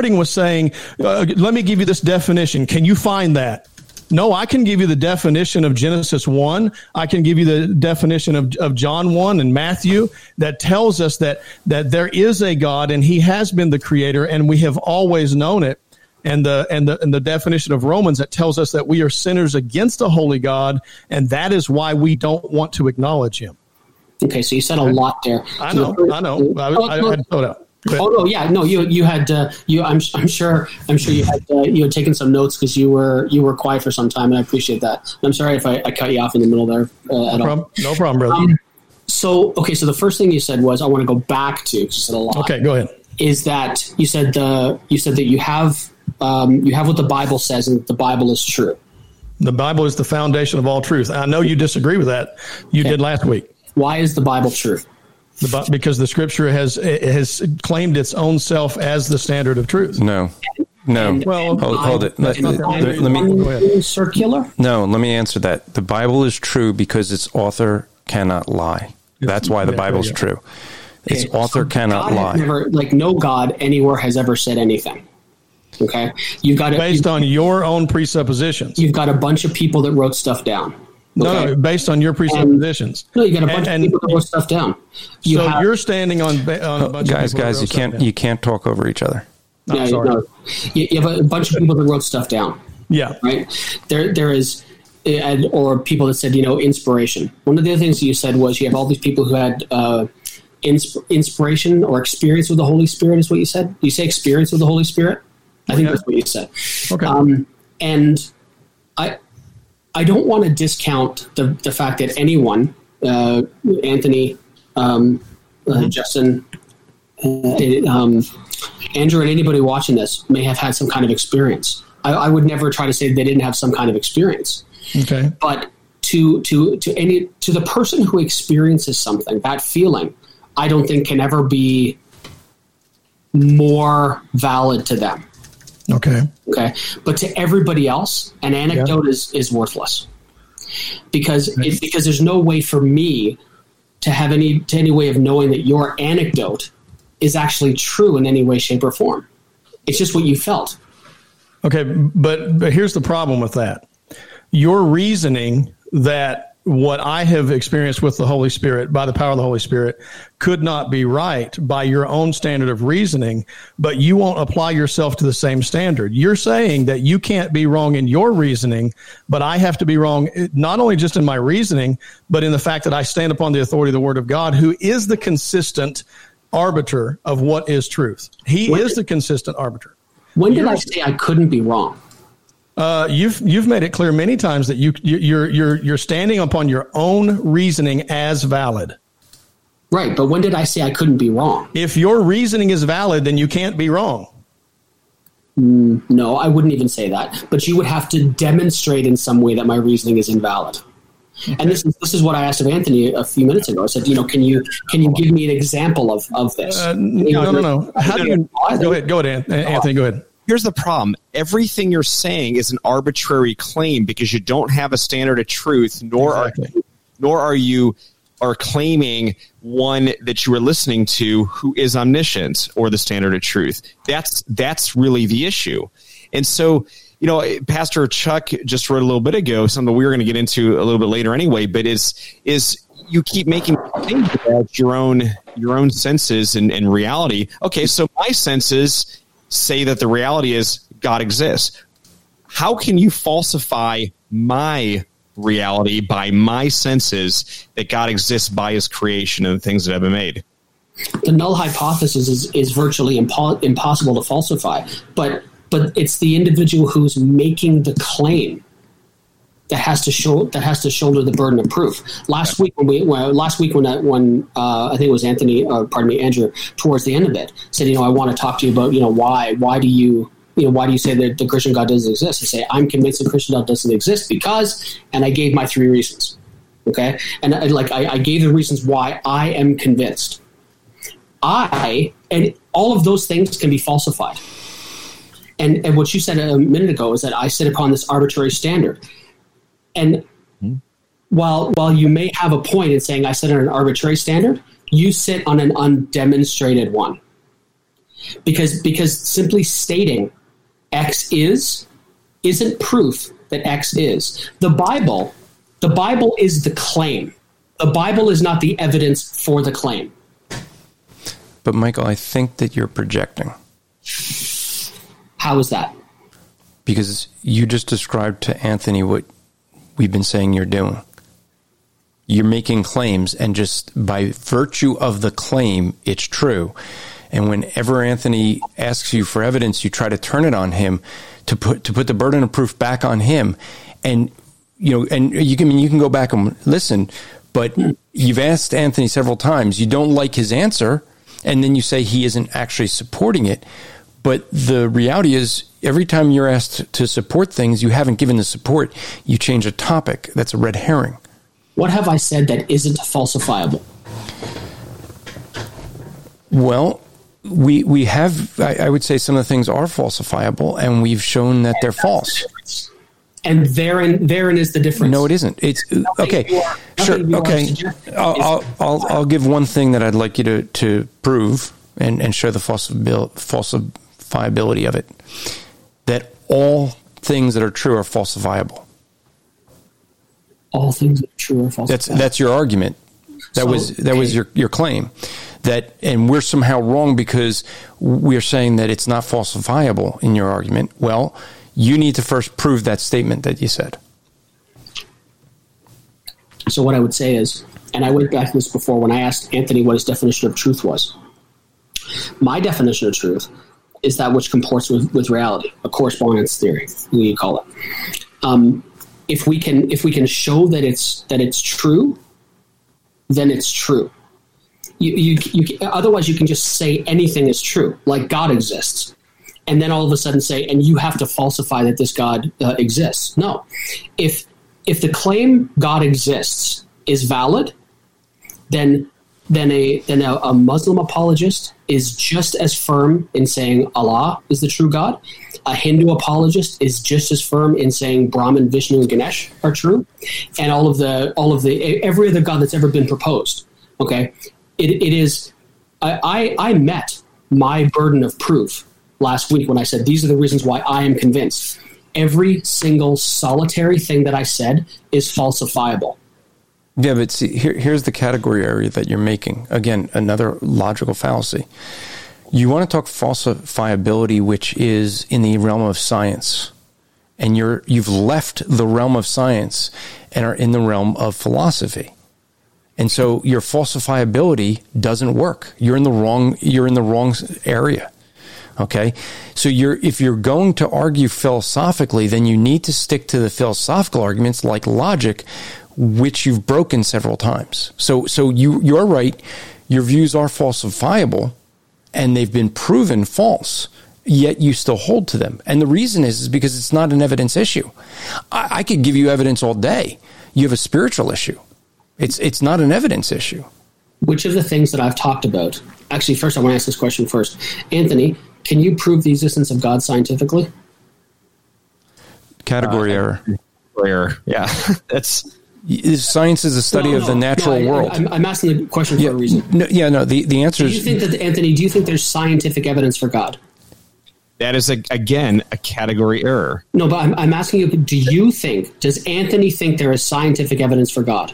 let me give you this definition. Can you find that? No, I can give you the definition of Genesis 1. I can give you the definition of John 1 and Matthew that tells us that there is a God and he has been the creator and we have always known it. And the definition of Romans that tells us that we are sinners against a holy God, and that is why we don't want to acknowledge him. Okay, so you said a lot there. I know. I had thought out. Oh no, yeah, no. You had I'm sure you had taken some notes because you were quiet for some time, and I appreciate that. I'm sorry if I cut you off in the middle there. No problem, brother. So the first thing you said was I want to go back to because you said a lot. Okay, go ahead. Is that you said that you have what the Bible says and that the Bible is true. The Bible is the foundation of all truth. I know you disagree with that. You did last week. Why is the Bible true? Because the Scripture has claimed its own self as the standard of truth. No. Well, hold it. Let me go ahead. Circular. No, let me answer that. The Bible is true because its author cannot lie. That's why the Bible is true. Its author cannot lie. No God anywhere has ever said anything. Okay, based on your own presuppositions. You've got a bunch of people that wrote stuff down. Okay? No, based on your presuppositions. You got a bunch of people that wrote stuff down. You're standing on a bunch of people. Guys, you can't talk over each other. Yeah, sorry. No. You have a bunch of people that wrote stuff down. Yeah, right. There is, or people that said inspiration. One of the other things you said was you have all these people who had inspiration or experience with the Holy Spirit. Is what you said. You say experience with the Holy Spirit. I think that's what you said. Okay. And I don't want to discount the fact that anyone, Anthony, Justin, Andrew, and anybody watching this may have had some kind of experience. I would never try to say they didn't have some kind of experience. Okay. But to the person who experiences something, that feeling, I don't think can ever be more valid to them. Okay. But to everybody else, an anecdote is worthless because there's no way for me to have any way of knowing that your anecdote is actually true in any way, shape, or form. It's just what you felt. Okay, but here's the problem with that. Your reasoning that what I have experienced with the Holy Spirit, by the power of the Holy Spirit, could not be right by your own standard of reasoning, but you won't apply yourself to the same standard. You're saying that you can't be wrong in your reasoning, but I have to be wrong not only just in my reasoning, but in the fact that I stand upon the authority of the Word of God, who is the consistent arbiter of what is truth. He is the consistent arbiter. When did I say I couldn't be wrong? You've made it clear many times that you're standing upon your own reasoning as valid. Right, but when did I say I couldn't be wrong? If your reasoning is valid, then you can't be wrong. No, I wouldn't even say that. But you would have to demonstrate in some way that my reasoning is invalid. Okay. And this is what I asked of Anthony a few minutes ago. I said, can you give me an example of this? No. How do you go ahead, Anthony? Go ahead. Here's the problem. Everything you're saying is an arbitrary claim because you don't have a standard of truth, nor are you claiming one that you were listening to who is omniscient or the standard of truth. That's really the issue. And so, Pastor Chuck just wrote a little bit ago, something we were going to get into a little bit later anyway, but is you keep making claims about your own senses and reality. Okay, so my senses say that the reality is God exists. How can you falsify my reality by my senses that God exists by his creation and the things that have been made? The null hypothesis is virtually impossible to falsify, but it's the individual who's making the claim that has to shoulder the burden of proof. Last week when I think it was Andrew, towards the end of it, said, I want to talk to you about, why do you say that the Christian God doesn't exist? I say, I'm convinced the Christian God doesn't exist because, and I gave my 3 reasons. Okay. And I gave the reasons why I am convinced. And all of those things can be falsified. And what you said a minute ago is that I sit upon this arbitrary standard. And while you may have a point in saying I set on an arbitrary standard, You sit on an undemonstrated one. Because simply stating X isn't proof that X is. The Bible is the claim. The Bible is not the evidence for the claim. But Michael, I think that you're projecting. How is that? Because you just described to Anthony what we've been saying you're doing. You're making claims, and just by virtue of the claim, it's true. And whenever Anthony asks you for evidence, you try to turn it on him to put the burden of proof back on him. And you can go back and listen, but you've asked Anthony several times. You don't like his answer, and then you say he isn't actually supporting it. But the reality is, every time you're asked to support things, you haven't given the support. You change a topic. That's a red herring. What have I said that isn't falsifiable? Well, we have, I would say some of the things are falsifiable, and we've shown that they're false. And therein is the difference. No, it isn't. It's okay. Sure. Okay. I'll give one thing that I'd like you to prove and show the falsifiability of it. That all things that are true are falsifiable. All things that are true are falsifiable. That's your argument. That was your claim. And we're somehow wrong because we're saying that it's not falsifiable in your argument. Well, you need to first prove that statement that you said. So what I would say is, and I went back to this before when I asked Anthony what his definition of truth was. My definition of truth is that which comports with reality, a correspondence theory, you call it. If we can show that it's true, then it's true. You otherwise you can just say anything is true, like God exists, and then all of a sudden say, and you have to falsify that this God exists. No, if the claim God exists is valid, then a Muslim apologist is just as firm in saying Allah is the true God. A Hindu apologist is just as firm in saying Brahman, Vishnu, and Ganesh are true, and all of the every other God that's ever been proposed. Okay, it is. I met my burden of proof last week when I said these are the reasons why I am convinced. Every single solitary thing that I said is falsifiable. Yeah, but see, here's the category area that you're making. Again, another logical fallacy. You want to talk falsifiability, which is in the realm of science, and you've left the realm of science and are in the realm of philosophy. And so your falsifiability doesn't work. You're in the wrong area. Okay? So if you're going to argue philosophically, then you need to stick to the philosophical arguments like logic, which you've broken several times. So you're right. Your views are falsifiable, and they've been proven false, yet you still hold to them. And the reason is because it's not an evidence issue. I could give you evidence all day. You have a spiritual issue. It's not an evidence issue. Which of the things that I've talked about, actually, first I want to ask this question first. Anthony, can you prove the existence of God scientifically? Category error. Yeah. That's... Science is a study of the natural world. I'm asking the question for a reason. The answer is... Anthony, do you think there's scientific evidence for God? That is, again, a category error. No, but I'm asking you, does Anthony think there is scientific evidence for God?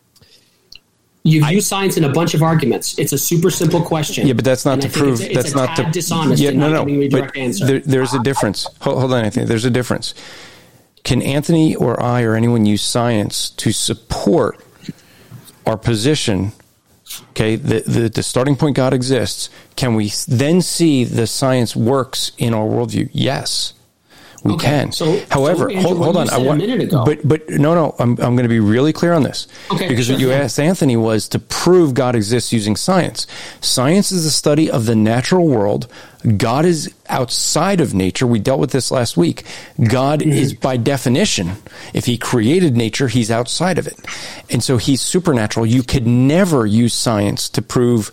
You've used science in a bunch of arguments. It's a super simple question. Yeah, but that's not to prove. That's not to dishonest. Yeah, no. Giving me a direct answer. There's a difference. Hold on, Anthony. There's a difference. Can Anthony or I or anyone use science to support our position? Okay, the starting point God exists. Can we then see the science works in our worldview? Yes. We can. However, Andrew, hold on. A minute ago. But no. I'm going to be really clear on this. Okay, because what you asked Anthony was to prove God exists using science. Science is the study of the natural world. God is outside of nature. We dealt with this last week. God is, by definition, if he created nature, he's outside of it. And so he's supernatural. You could never use science to prove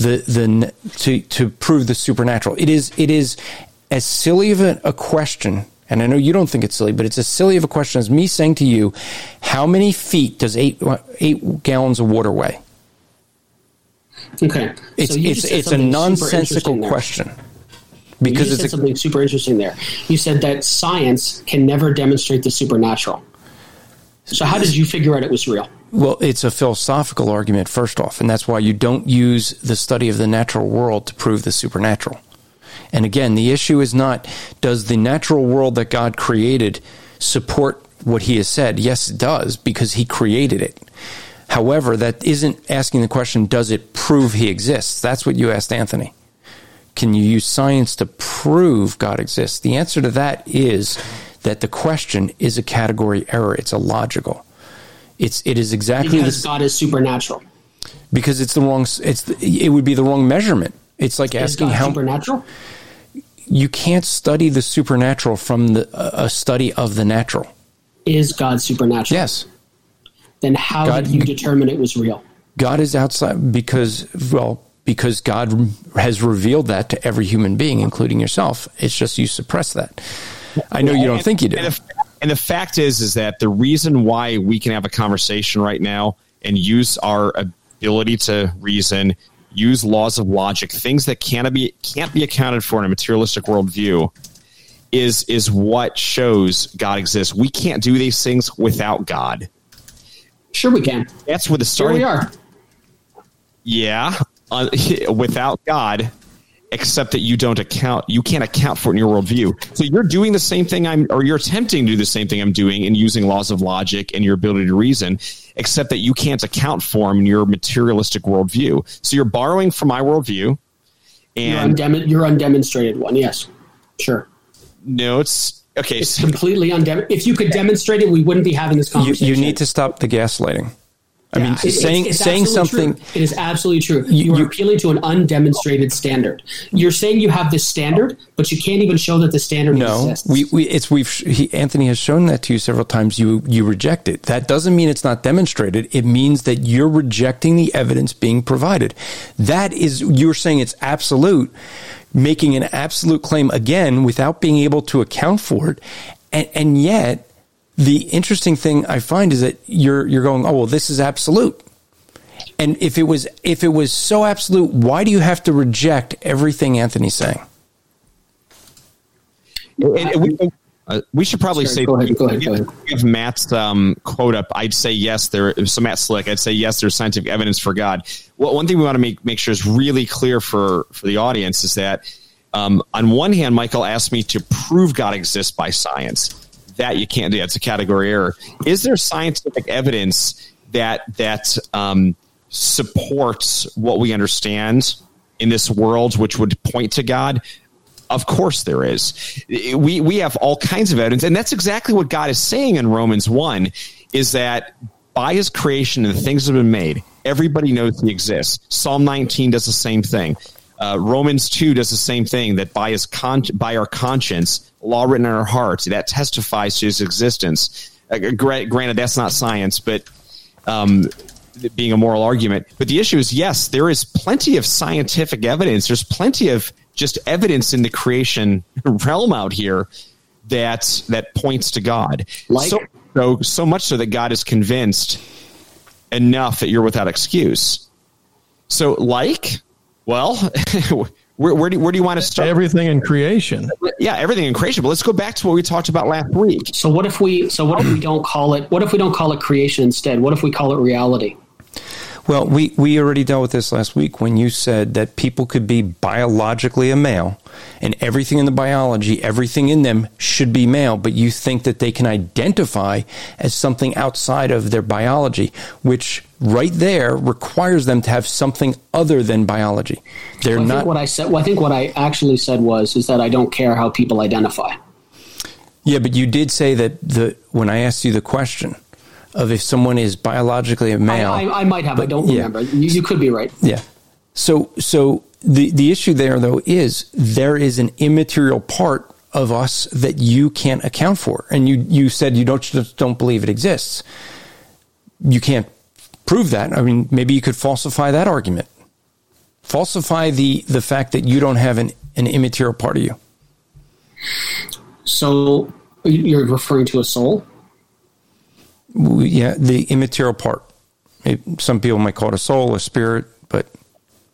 to prove the supernatural. It is as silly of a question. And I know you don't think it's silly, but it's as silly of a question as me saying to you, how many feet does 8 gallons of water weigh? Okay. It's a nonsensical question. Because you said something super interesting there. You said that science can never demonstrate the supernatural. So how did you figure out it was real? Well, it's a philosophical argument, first off, and that's why you don't use the study of the natural world to prove the supernatural. And again, the issue is not, does the natural world that God created support what he has said? Yes, it does, because he created it. However, that isn't asking the question, does it prove he exists? That's what you asked Anthony. Can you use science to prove God exists? The answer to that is that the question is a category error. It's illogical. It is exactly because God is supernatural. Because it's the wrong. It would be the wrong measurement. It's like asking how supernatural. You can't study the supernatural from a study of the natural. Is God supernatural? Yes. Then how did you determine it was real? God is outside because God has revealed that to every human being, including yourself. It's just you suppress that. I know you don't think you do. And the fact is that the reason why we can have a conversation right now and use our ability to reason, use laws of logic, things that can't be accounted for in a materialistic worldview, is what shows God exists. We can't do these things without God. Sure, we can. That's where the starting. Here we are. Yeah, without God, except that you can't account for it in your worldview. So you're doing the same thing you're attempting to do the same thing I'm doing in using laws of logic and your ability to reason, except that you can't account for them in your materialistic worldview. So you're borrowing from my worldview, and your undemonstrated one. Yes, sure. No, it's okay. It's completely undemonstrated. If you could demonstrate it, we wouldn't be having this conversation. You need to stop the gaslighting. I mean, it's saying something. True. It is absolutely true. You are appealing to an undemonstrated standard. You're saying you have this standard, but you can't even show that the standard exists. No, Anthony has shown that to you several times. You reject it. That doesn't mean it's not demonstrated. It means that you're rejecting the evidence being provided. That is, you're saying it's absolute, making an absolute claim again without being able to account for it, and yet. The interesting thing I find is that you're going, oh, well, this is absolute. And if it was so absolute, why do you have to reject everything Anthony's saying? We should probably say, go ahead. If Matt's quote up, I'd say yes. So Matt Slick, I'd say yes. There's scientific evidence for God. Well, one thing we want to make sure is really clear for the audience is that on one hand, Michael asked me to prove God exists by science. That you can't do. That's a category error. Is there scientific evidence that supports what we understand in this world, which would point to God? Of course there is. We have all kinds of evidence, and that's exactly what God is saying in Romans 1, is that by his creation and the things that have been made, everybody knows he exists. Psalm 19 does the same thing. Romans 2 does the same thing, that by our conscience, law written in our hearts, that testifies to his existence. Granted, that's not science, but being a moral argument. But the issue is, yes, there is plenty of scientific evidence. There's plenty of just evidence in the creation realm out here that points to God. So much so that God is convinced enough that you're without excuse. So, well, where do you want to start? Everything in creation. Yeah, everything in creation. But let's go back to what we talked about last week. So what if we don't call it creation instead? What if we call it reality? Well, we already dealt with this last week when you said that people could be biologically a male and everything in the biology, everything in them should be male, but you think that they can identify as something outside of their biology, which right there requires them to have something other than biology. I think what I actually said is that I don't care how people identify. Yeah, but you did say that when I asked you the question of if someone is biologically a male. I might have. I don't remember. You could be right. Yeah. So the issue there, though, is there is an immaterial part of us that you can't account for. And you said you just don't believe it exists. You can't prove that. I mean, maybe you could falsify that argument. Falsify the fact that you don't have an immaterial part of you. So you're referring to a soul? Yeah, the immaterial part. Some people might call it a soul, a spirit, but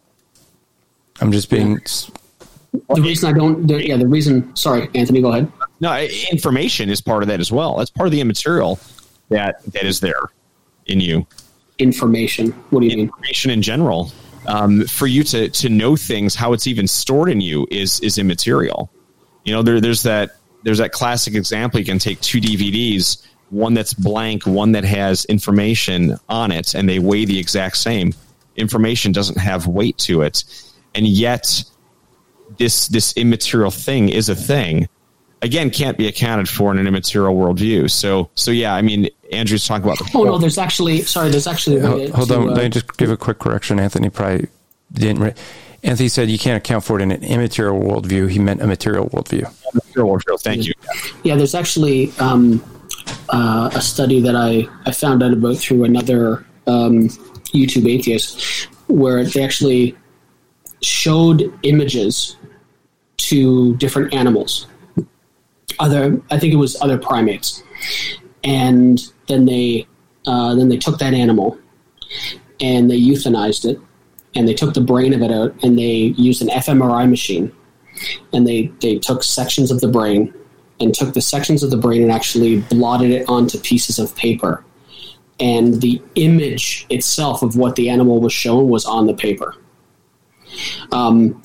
I'm just being. The reason I don't. The reason. Sorry, Anthony. Go ahead. No, information is part of that as well. That's part of the immaterial that is there in you. Information. What do you mean? Information in general. For you to know things, how it's even stored in you is immaterial. You know, there's that classic example. You can take 2 DVDs, one that's blank, one that has information on it, and they weigh the exact same. Information doesn't have weight to it, and yet this immaterial thing is a thing. Again, can't be accounted for in an immaterial worldview. So yeah, I mean, Andrew's talking about the. Oh no, there's actually. Hold on, let me just give a quick correction. Anthony probably didn't. Anthony said you can't account for it in an immaterial worldview. He meant a material worldview. Material worldview. Thank you. Yeah, there's actually a study that I found out about through another YouTube atheist, where they actually showed images to different animals. I think it was other primates, and then they took that animal and they euthanized it, and they took the brain of it out, and they used an fMRI machine, and they took sections of the brain and took the sections of the brain and actually blotted it onto pieces of paper, and the image itself of what the animal was shown was on the paper. I'm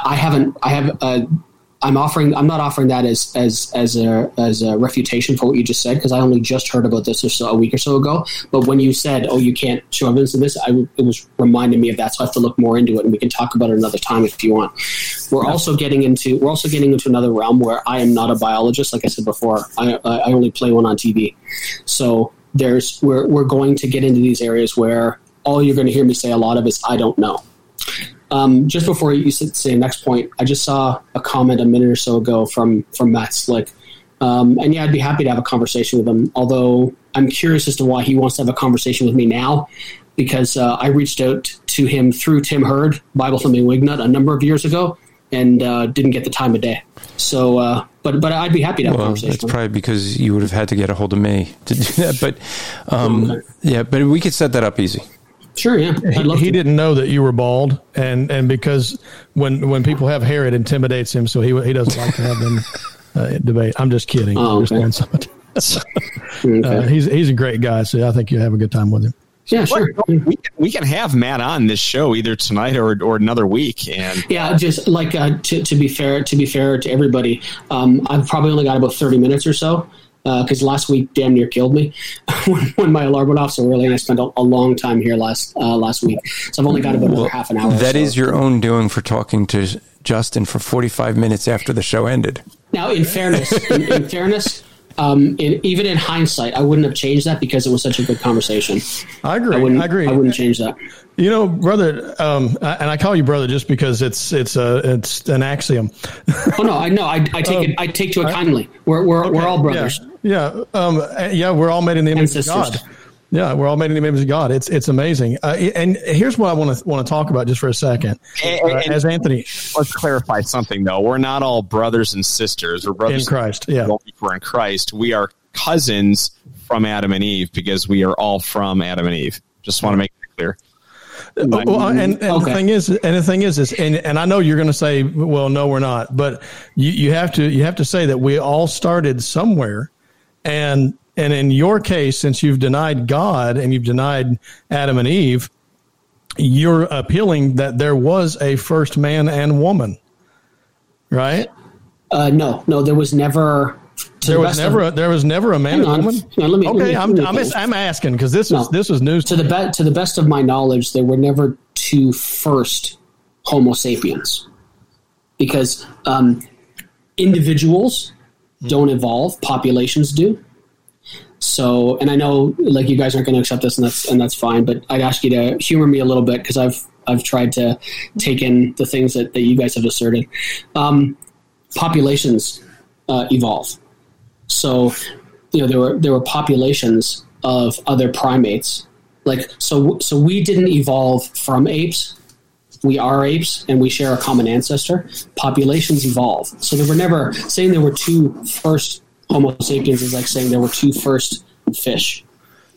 not offering that as a refutation for what you just said, because I only just heard about this a week or so ago. But when you said, "Oh, you can't show evidence of this," it was reminding me of that. So I have to look more into it, and we can talk about it another time if you want. We're also getting into another realm where I am not a biologist. Like I said before, I only play one on TV. So we're going to get into these areas where all you're going to hear me say a lot of is I don't know. Just before you say the next point, I just saw a comment a minute or so ago from Matt Slick. And yeah, I'd be happy to have a conversation with him, although I'm curious as to why he wants to have a conversation with me now, because I reached out to him through Tim Hurd, Bible Thumping Wingnut, a number of years ago, and didn't get the time of day. So, but I'd be happy to have a conversation. That's probably because you would have had to get a hold of me to do that. But yeah, but we could set that up easy. Sure, yeah. He didn't know that you were bald, and because when people have hair, it intimidates him, so he doesn't like to have them debate. I'm just kidding. Oh, okay. Okay. He's a great guy, so I think you'll have a good time with him. Yeah, sure. We can have Matt on this show either tonight or another week. And yeah, just like to be fair to everybody, I've probably only got about 30 minutes or so. Because last week damn near killed me when my alarm went off so early, and I spent a long time here last week. So I've only got about another half an hour. That is your own doing for talking to Justin for 45 minutes after the show ended. Now, in fairness, even in hindsight, I wouldn't have changed that because it was such a good conversation. I agree. I wouldn't change that. You know, brother, and I call you brother just because it's an axiom. Oh no, I know. I take to it kindly. We're all brothers. Yeah. We're all made in the image of God. Yeah, we're all made in the image of God. It's amazing. And here's what I want to talk about just for a second. As Anthony, let's clarify something though. We're not all brothers and sisters. We're brothers in Christ. Yeah, we're in Christ. We are cousins from Adam and Eve because we are all from Adam and Eve. Just want to make that clear. Well, and the thing is, and I know you're going to say, well, no, we're not, but you have to say that we all started somewhere, and in your case, since you've denied God and you've denied Adam and Eve, you're appealing that there was a first man and woman, right? No, there was never. There was never a man and woman. I'm asking because this was news to the best of my knowledge. There were never two first Homo sapiens, because individuals don't evolve, populations do. So, and I know like you guys aren't going to accept this, and that's fine. But I'd ask you to humor me a little bit because I've tried to take in the things that you guys have asserted. Populations evolve. So, you know, there were populations of other primates. Like, so we didn't evolve from apes. We are apes, and we share a common ancestor. Populations evolve. So there were never saying there were two first Homo sapiens is like saying there were two first fish.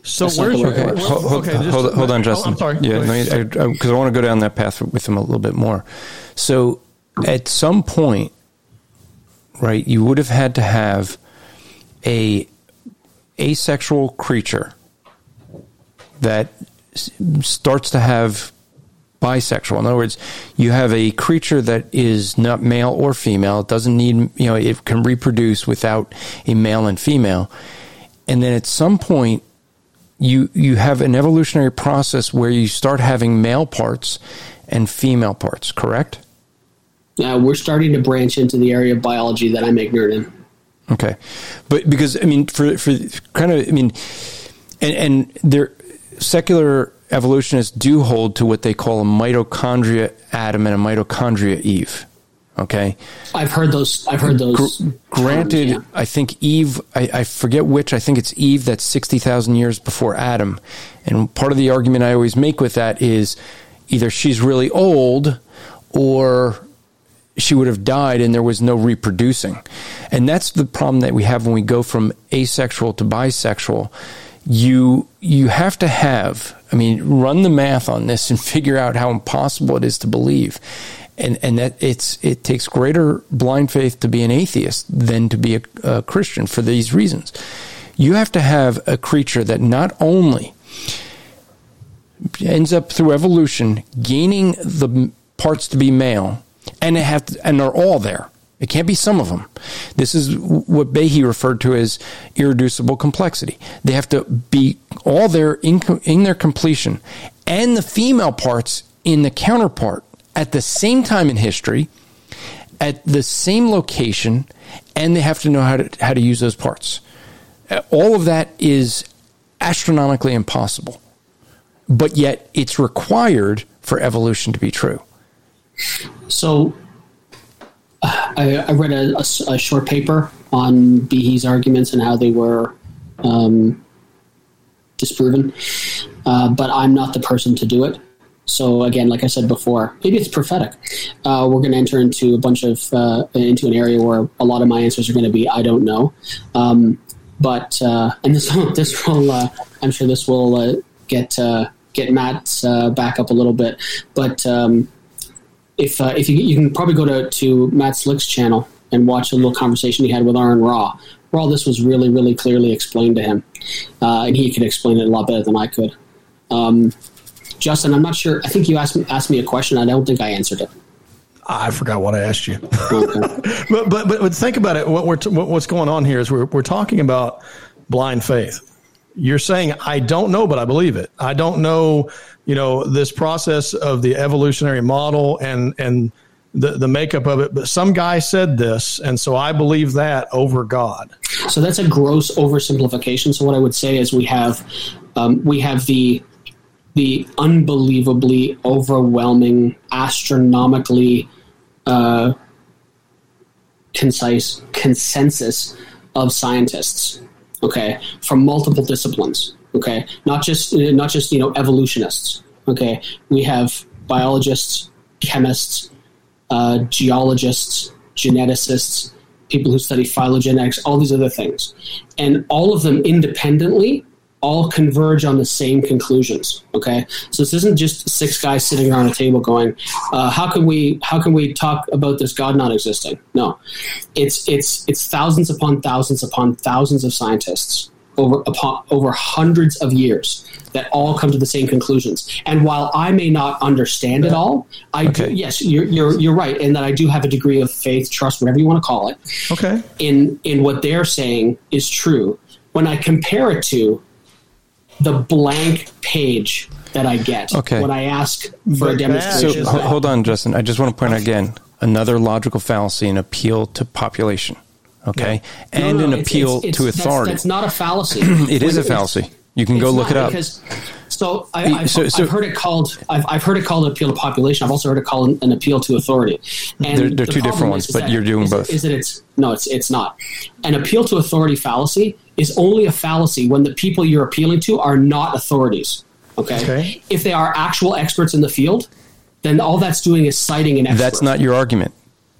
So where's hold on, Justin. I'm sorry. Yeah, because I want to go down that path with him a little bit more. So at some point, right, you would have had to have a asexual creature that starts to have bisexual. In other words, you have a creature that is not male or female. It doesn't need, it can reproduce without a male and female. And then at some point, you have an evolutionary process where you start having male parts and female parts, correct? Yeah, we're starting to branch into the area of biology that I'm ignorant in. Okay. But because, for kind of, and there, secular evolutionists do hold to what they call a mitochondria Adam and a mitochondria Eve. Okay. I've heard those. Granted, terms, yeah. I think Eve, I forget which, I think it's Eve that's 60,000 years before Adam. And part of the argument I always make with that is either she's really old or she would have died and there was no reproducing. And that's the problem that we have when we go from asexual to bisexual. You have to have, run the math on this and figure out how impossible it is to believe. And that it takes greater blind faith to be an atheist than to be a Christian for these reasons. You have to have a creature that not only ends up through evolution gaining the parts to be male, and they're all there. It can't be some of them. This is what Behe referred to as irreducible complexity. They have to be all there in their completion, and the female parts in the counterpart at the same time in history, at the same location, and they have to know how to use those parts. All of that is astronomically impossible, but yet it's required for evolution to be true. So I read a short paper on Behe's arguments and how they were disproven, but I'm not the person to do it. So again, like I said before, maybe it's prophetic. We're going to enter into a bunch of into an area where a lot of my answers are going to be I don't know. But and this will I'm sure this will get Matt's back up a little bit. But if you can probably go to Matt Slick's channel and watch a little conversation he had with Aaron Raw. Where all this was really, really clearly explained to him, and he could explain it a lot better than I could. Justin, I'm not sure. I think you asked me a question. I don't think I answered it. I forgot what I asked you. Okay. but think about it. What's going on here is we're talking about blind faith. You're saying I don't know, but I believe it. I don't know. This process of the evolutionary model and the makeup of it. But some guy said this, and so I believe that over God. So that's a gross oversimplification. So what I would say is we have the unbelievably overwhelming, astronomically concise consensus of scientists, okay, from multiple disciplines, okay, not just evolutionists, okay. We have biologists, chemists, geologists, geneticists, people who study phylogenetics, all these other things, and all of them independently all converge on the same conclusions. Okay, so this isn't just six guys sitting around a table going, "How can we talk about this God not existing?" No, it's thousands upon thousands upon thousands of scientists over hundreds of years that all come to the same conclusions. And while I may not understand it all, yes, you're right, and that I do have a degree of faith, trust, whatever you want to call it. Okay, in what they're saying is true. When I compare it to the blank page that I get when I ask for a demonstration. So hold on, Justin. I just want to point out again another logical fallacy: an appeal to population. Okay, yeah. And an appeal to authority. That's not a fallacy. It is a fallacy. You can go look it up. I've heard it called. I've heard it called an appeal to population. I've also heard it called an appeal to authority. And they're two different ones, but you're doing both. It's not. An appeal to authority fallacy is only a fallacy when the people you're appealing to are not authorities. Okay. If they are actual experts in the field, then all that's doing is citing an expert. That's not your argument.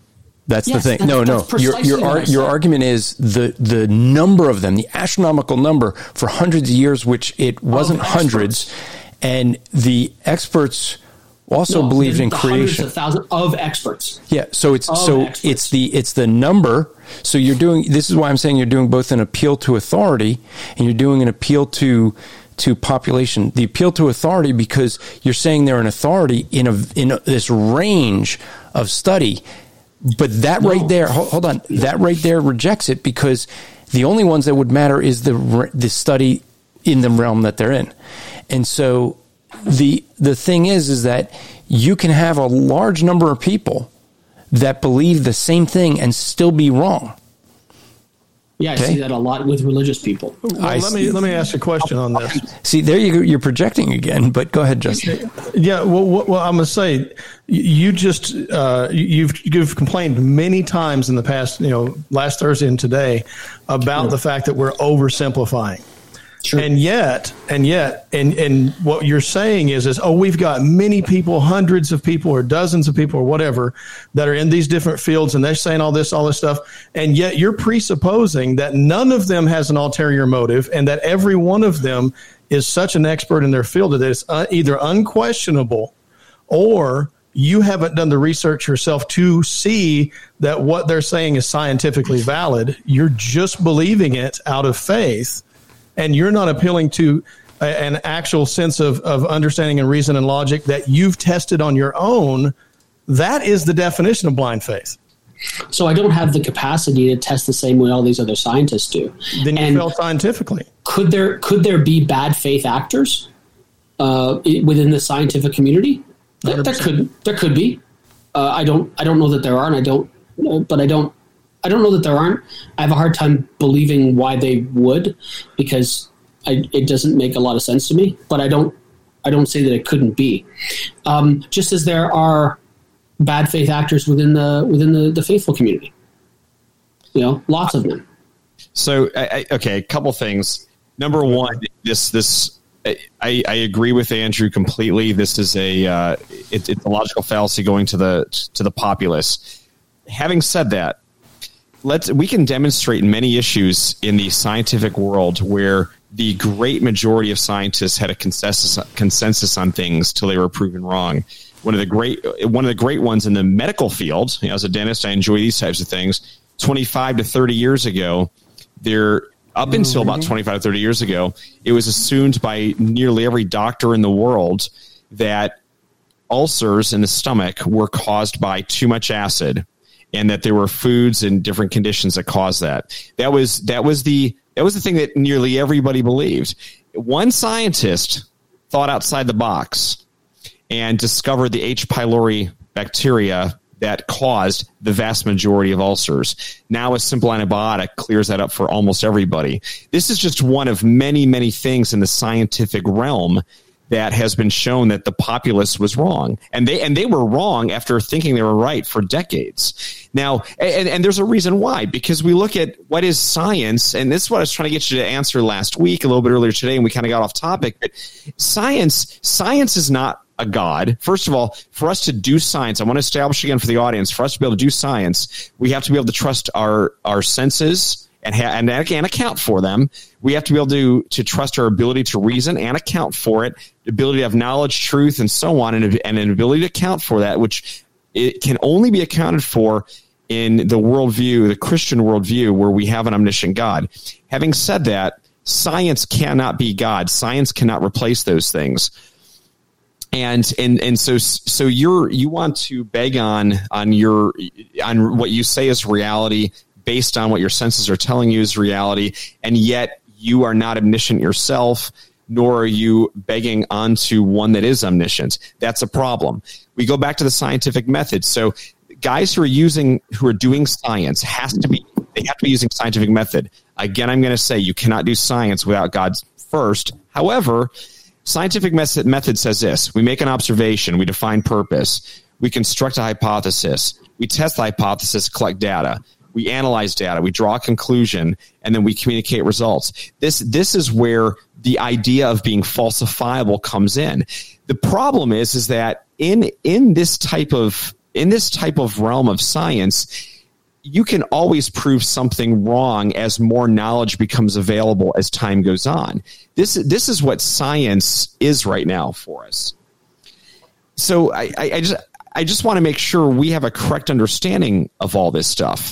That's the thing. No. Your argument is the number of them, the astronomical number for hundreds of years, which it wasn't hundreds, and the experts also believed in creation. Hundreds of thousands of experts. Yeah, so it's the number. So you're doing. This is why I'm saying you're doing both an appeal to authority and you're doing an appeal to population. The appeal to authority because you're saying they're an authority in this range of study. But that right there, hold on, that right there rejects it because the only ones that would matter is the study in the realm that they're in. And so the thing is that you can have a large number of people that believe the same thing and still be wrong. Yeah, I see that a lot with religious people. Well, let me ask a question on this. See, there you go. You're projecting again, but go ahead, Justin. Yeah, well, I'm going to say you just you've complained many times in the past, last Thursday and today about the fact that we're oversimplifying. Sure. And yet, what you're saying is, we've got many people, hundreds of people or dozens of people or whatever that are in these different fields and they're saying all this stuff. And yet you're presupposing that none of them has an ulterior motive and that every one of them is such an expert in their field that it's either unquestionable or you haven't done the research yourself to see that what they're saying is scientifically valid. You're just believing it out of faith. And you're not appealing to an actual sense of understanding and reason and logic that you've tested on your own. That is the definition of blind faith. So I don't have the capacity to test the same way all these other scientists do. Then you fail scientifically. Could there be bad faith actors within the scientific community? There could be. I don't know that there are, and I don't know that there aren't. I have a hard time believing why they would, because it doesn't make a lot of sense to me. But I don't say that it couldn't be. Just as there are bad faith actors within the faithful community, lots of them. So, a couple things. Number one, I agree with Andrew completely. This is it's a logical fallacy going to the populace. Having said that, we can demonstrate many issues in the scientific world where the great majority of scientists had a consensus on things till they were proven wrong. One of the great ones in the medical field, as a dentist, I enjoy these types of things. 25 to 30 years ago, up until about 25 to 30 years ago, it was assumed by nearly every doctor in the world that ulcers in the stomach were caused by too much acid, and that there were foods and different conditions that caused that. That was the thing that nearly everybody believed. One scientist thought outside the box and discovered the H. pylori bacteria that caused the vast majority of ulcers. Now a simple antibiotic clears that up for almost everybody. This is just one of many, many things in the scientific realm that has been shown that the populace was wrong. And they were wrong after thinking they were right for decades. Now, and there's a reason why, because we look at what is science, and this is what I was trying to get you to answer last week, a little bit earlier today, and we kind of got off topic. But science is not a God. First of all, for us to do science, I want to establish again for the audience, for us to be able to do science, we have to be able to trust our senses and account for them. We have to be able to trust our ability to reason and account for it, the ability to have knowledge, truth, and so on, and an ability to account for that, which it can only be accounted for in the worldview, the Christian worldview, where we have an omniscient God. Having said that, science cannot be God. Science cannot replace those things. And so you want to beg on what you say is reality based on what your senses are telling you is reality, and yet you are not omniscient yourself, nor are you begging onto one that is omniscient. That's a problem. We go back to the scientific method. So guys who are doing science have to be using scientific method. Again, I'm going to say you cannot do science without God first. However, scientific method says this: we make an observation, we define purpose, we construct a hypothesis, we test the hypothesis, collect data. We analyze data, we draw a conclusion, and then we communicate results. This is where the idea of being falsifiable comes in. The problem is that in this type of realm of science, you can always prove something wrong as more knowledge becomes available as time goes on. This is what science is right now for us. So I just want to make sure we have a correct understanding of all this stuff.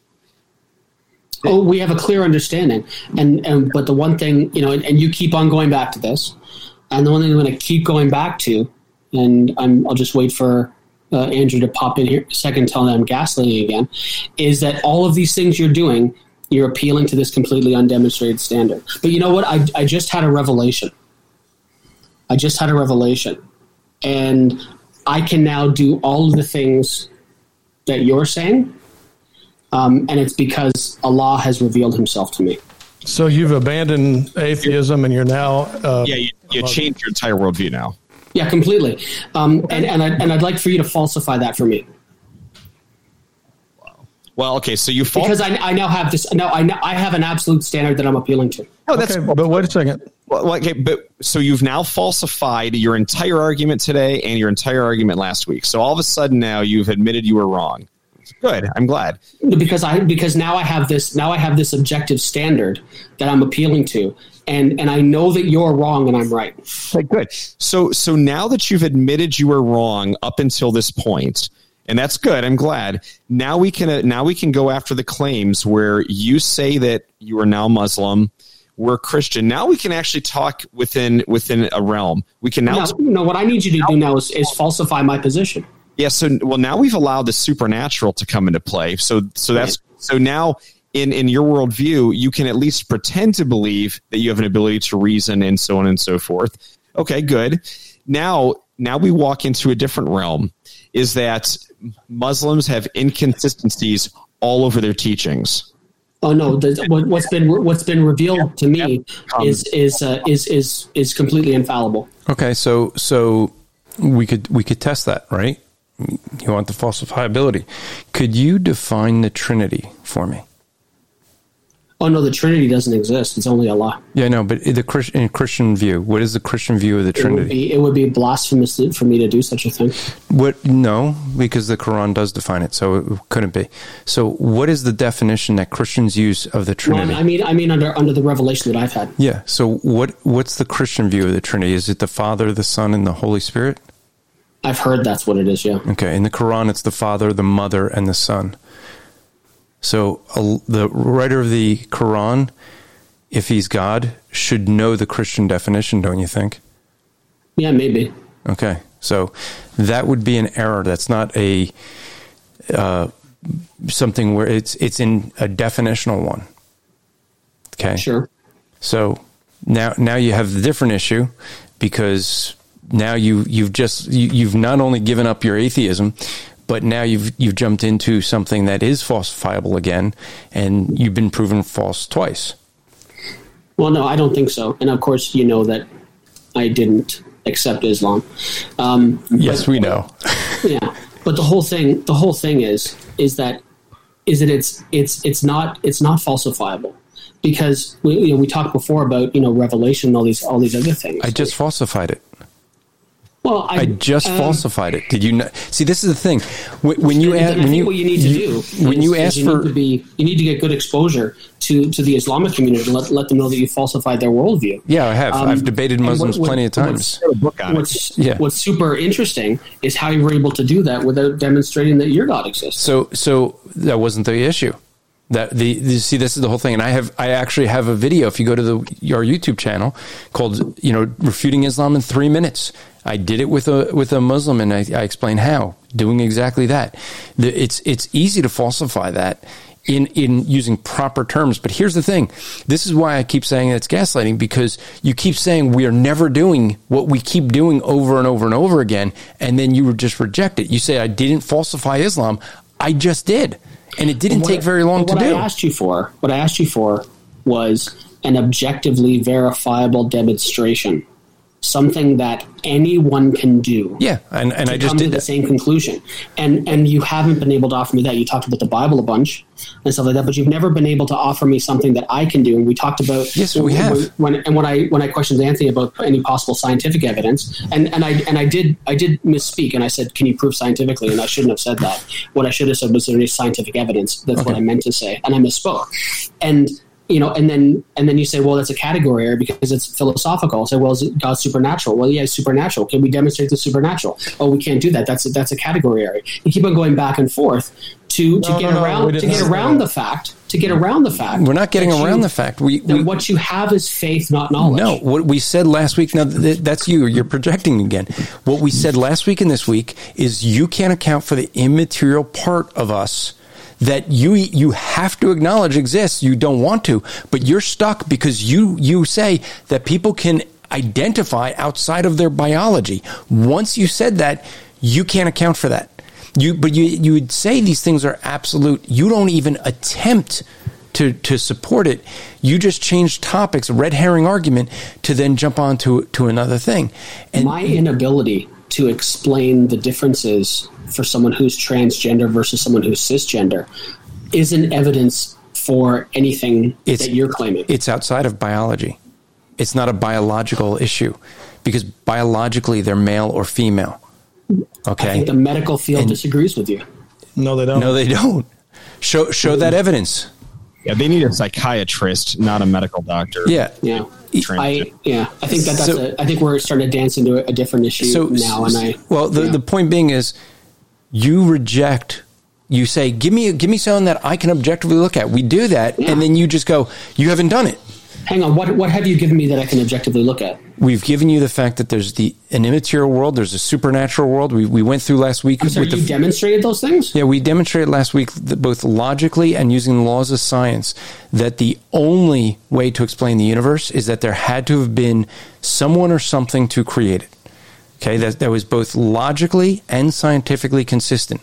Oh, we have a clear understanding, but the one thing, and you keep on going back to this, and the one thing I'm going to keep going back to, and I'll just wait for Andrew to pop in here a second, tell them I'm gaslighting again, is that all of these things you're doing, you're appealing to this completely undemonstrated standard. But you know what? I just had a revelation. And I can now do all of the things that you're saying, and it's because Allah has revealed himself to me. So you've abandoned atheism and you're now... you changed your entire worldview now. Yeah, completely. And I'd like for you to falsify that for me. Well, okay, so you because I now have this. No, I have an absolute standard that I'm appealing to. Oh, that's okay, but wait a second. Well, okay, but so you've now falsified your entire argument today and your entire argument last week. So all of a sudden now you've admitted you were wrong. Good. I'm glad. Because now I have this objective standard that I'm appealing to. And I know that you're wrong and I'm right. Okay, good. So now that you've admitted you were wrong up until this point, and that's good, I'm glad. Now we can go after the claims where you say that you are now Muslim, we're Christian. Now we can actually talk within a realm. We can now. No, what I need you to do now is falsify my position. Yeah. So now we've allowed the supernatural to come into play. So now. In your worldview, you can at least pretend to believe that you have an ability to reason and so on and so forth. Okay, good. Now we walk into a different realm, is that Muslims have inconsistencies all over their teachings. Oh no! What's been revealed to me is completely infallible. Okay, so we could test that, right? You want the falsifiability? Could you define the Trinity for me? Oh, no, the Trinity doesn't exist. It's only Allah. Yeah, no, but in Christian view, what is the Christian view of the Trinity? It would be blasphemous for me to do such a thing. No, because the Quran does define it, so it couldn't be. So what is the definition that Christians use of the Trinity? No, I mean under the revelation that I've had. Yeah, so what's the Christian view of the Trinity? Is it the Father, the Son, and the Holy Spirit? I've heard that's what it is, yeah. Okay, in the Quran, it's the Father, the Mother, and the Son. So the writer of the Quran, if he's God, should know the Christian definition, don't you think? Yeah, maybe. Okay, so that would be an error. That's not a something where it's in a definitional one. Okay, sure. So now you have the different issue, because now you've not only given up your atheism, but now you've jumped into something that is falsifiable again, and you've been proven false twice. Well, no, I don't think so. And of course, you know that I didn't accept Islam. Yes, we know. Yeah, but the whole thing is that it's not falsifiable, because we talked before about Revelation and all these other things. I just falsified it. Well, I just falsified it. Did you not see? This is the thing. What you need to do you need to get good exposure to the Islamic community to let them know that you falsified their worldview. Yeah, I have. I've debated Muslims plenty of times. What's super interesting is how you were able to do that without demonstrating that your God exists. So that wasn't the issue. This is the whole thing, and I actually have a video. If you go to our YouTube channel called Refuting Islam in 3 minutes. I did it with a Muslim, and I explain how, doing exactly that. It's easy to falsify that in using proper terms. But here's the thing. This is why I keep saying it's gaslighting, because you keep saying we are never doing what we keep doing over and over and over again, and then you just reject it. You say, I didn't falsify Islam. I just did. And it didn't take very long to do. What I asked you for was an objectively verifiable demonstration something that anyone can do. Yeah, and I just come did to the same conclusion. And you haven't been able to offer me that. You talked about the Bible a bunch and stuff like that, but you've never been able to offer me something that I can do. And we talked about we have. When I questioned Anthony about any possible scientific evidence, and I did misspeak, and I said, "Can you prove scientifically?" And I shouldn't have said that. What I should have said was, "There is scientific evidence." That's what I meant to say, and I misspoke. And and then you say, well, that's a category error because it's philosophical. Say, well, is God supernatural? Well, yeah, it's supernatural. Can we demonstrate the supernatural? Oh, we can't do that. That's a category error. You keep on going back and forth to get around the fact. We're not getting around the fact. What you have is faith, not knowledge. No, what we said last week, now that's you. You're projecting again. What we said last week and this week is you can't account for the immaterial part of us that you have to acknowledge exists. You don't want to, but you're stuck because you say that people can identify outside of their biology. Once you said that, you can't account for that. You would say these things are absolute. You don't even attempt to support it. You just change topics, a red herring argument, to then jump on to another thing. And my inability to explain the differences for someone who's transgender versus someone who's cisgender isn't evidence for anything that you're claiming. It's outside of biology. It's not a biological issue because biologically they're male or female. Okay. I think the medical field disagrees with you. No, they don't. No, they don't. Show that evidence. Yeah, they need a psychiatrist, not a medical doctor. Yeah. Yeah. I think I think we're starting to dance into a different issue now. The point being is you reject. You say, give me something that I can objectively look at. We do that, and then you just go, you haven't done it. Hang on, what have you given me that I can objectively look at? We've given you the fact that there's an immaterial world, there's a supernatural world. We went through last week. I'm sorry, you demonstrated those things? Yeah, we demonstrated last week, both logically and using the laws of science, that the only way to explain the universe is that there had to have been someone or something to create it. Okay, that was both logically and scientifically consistent.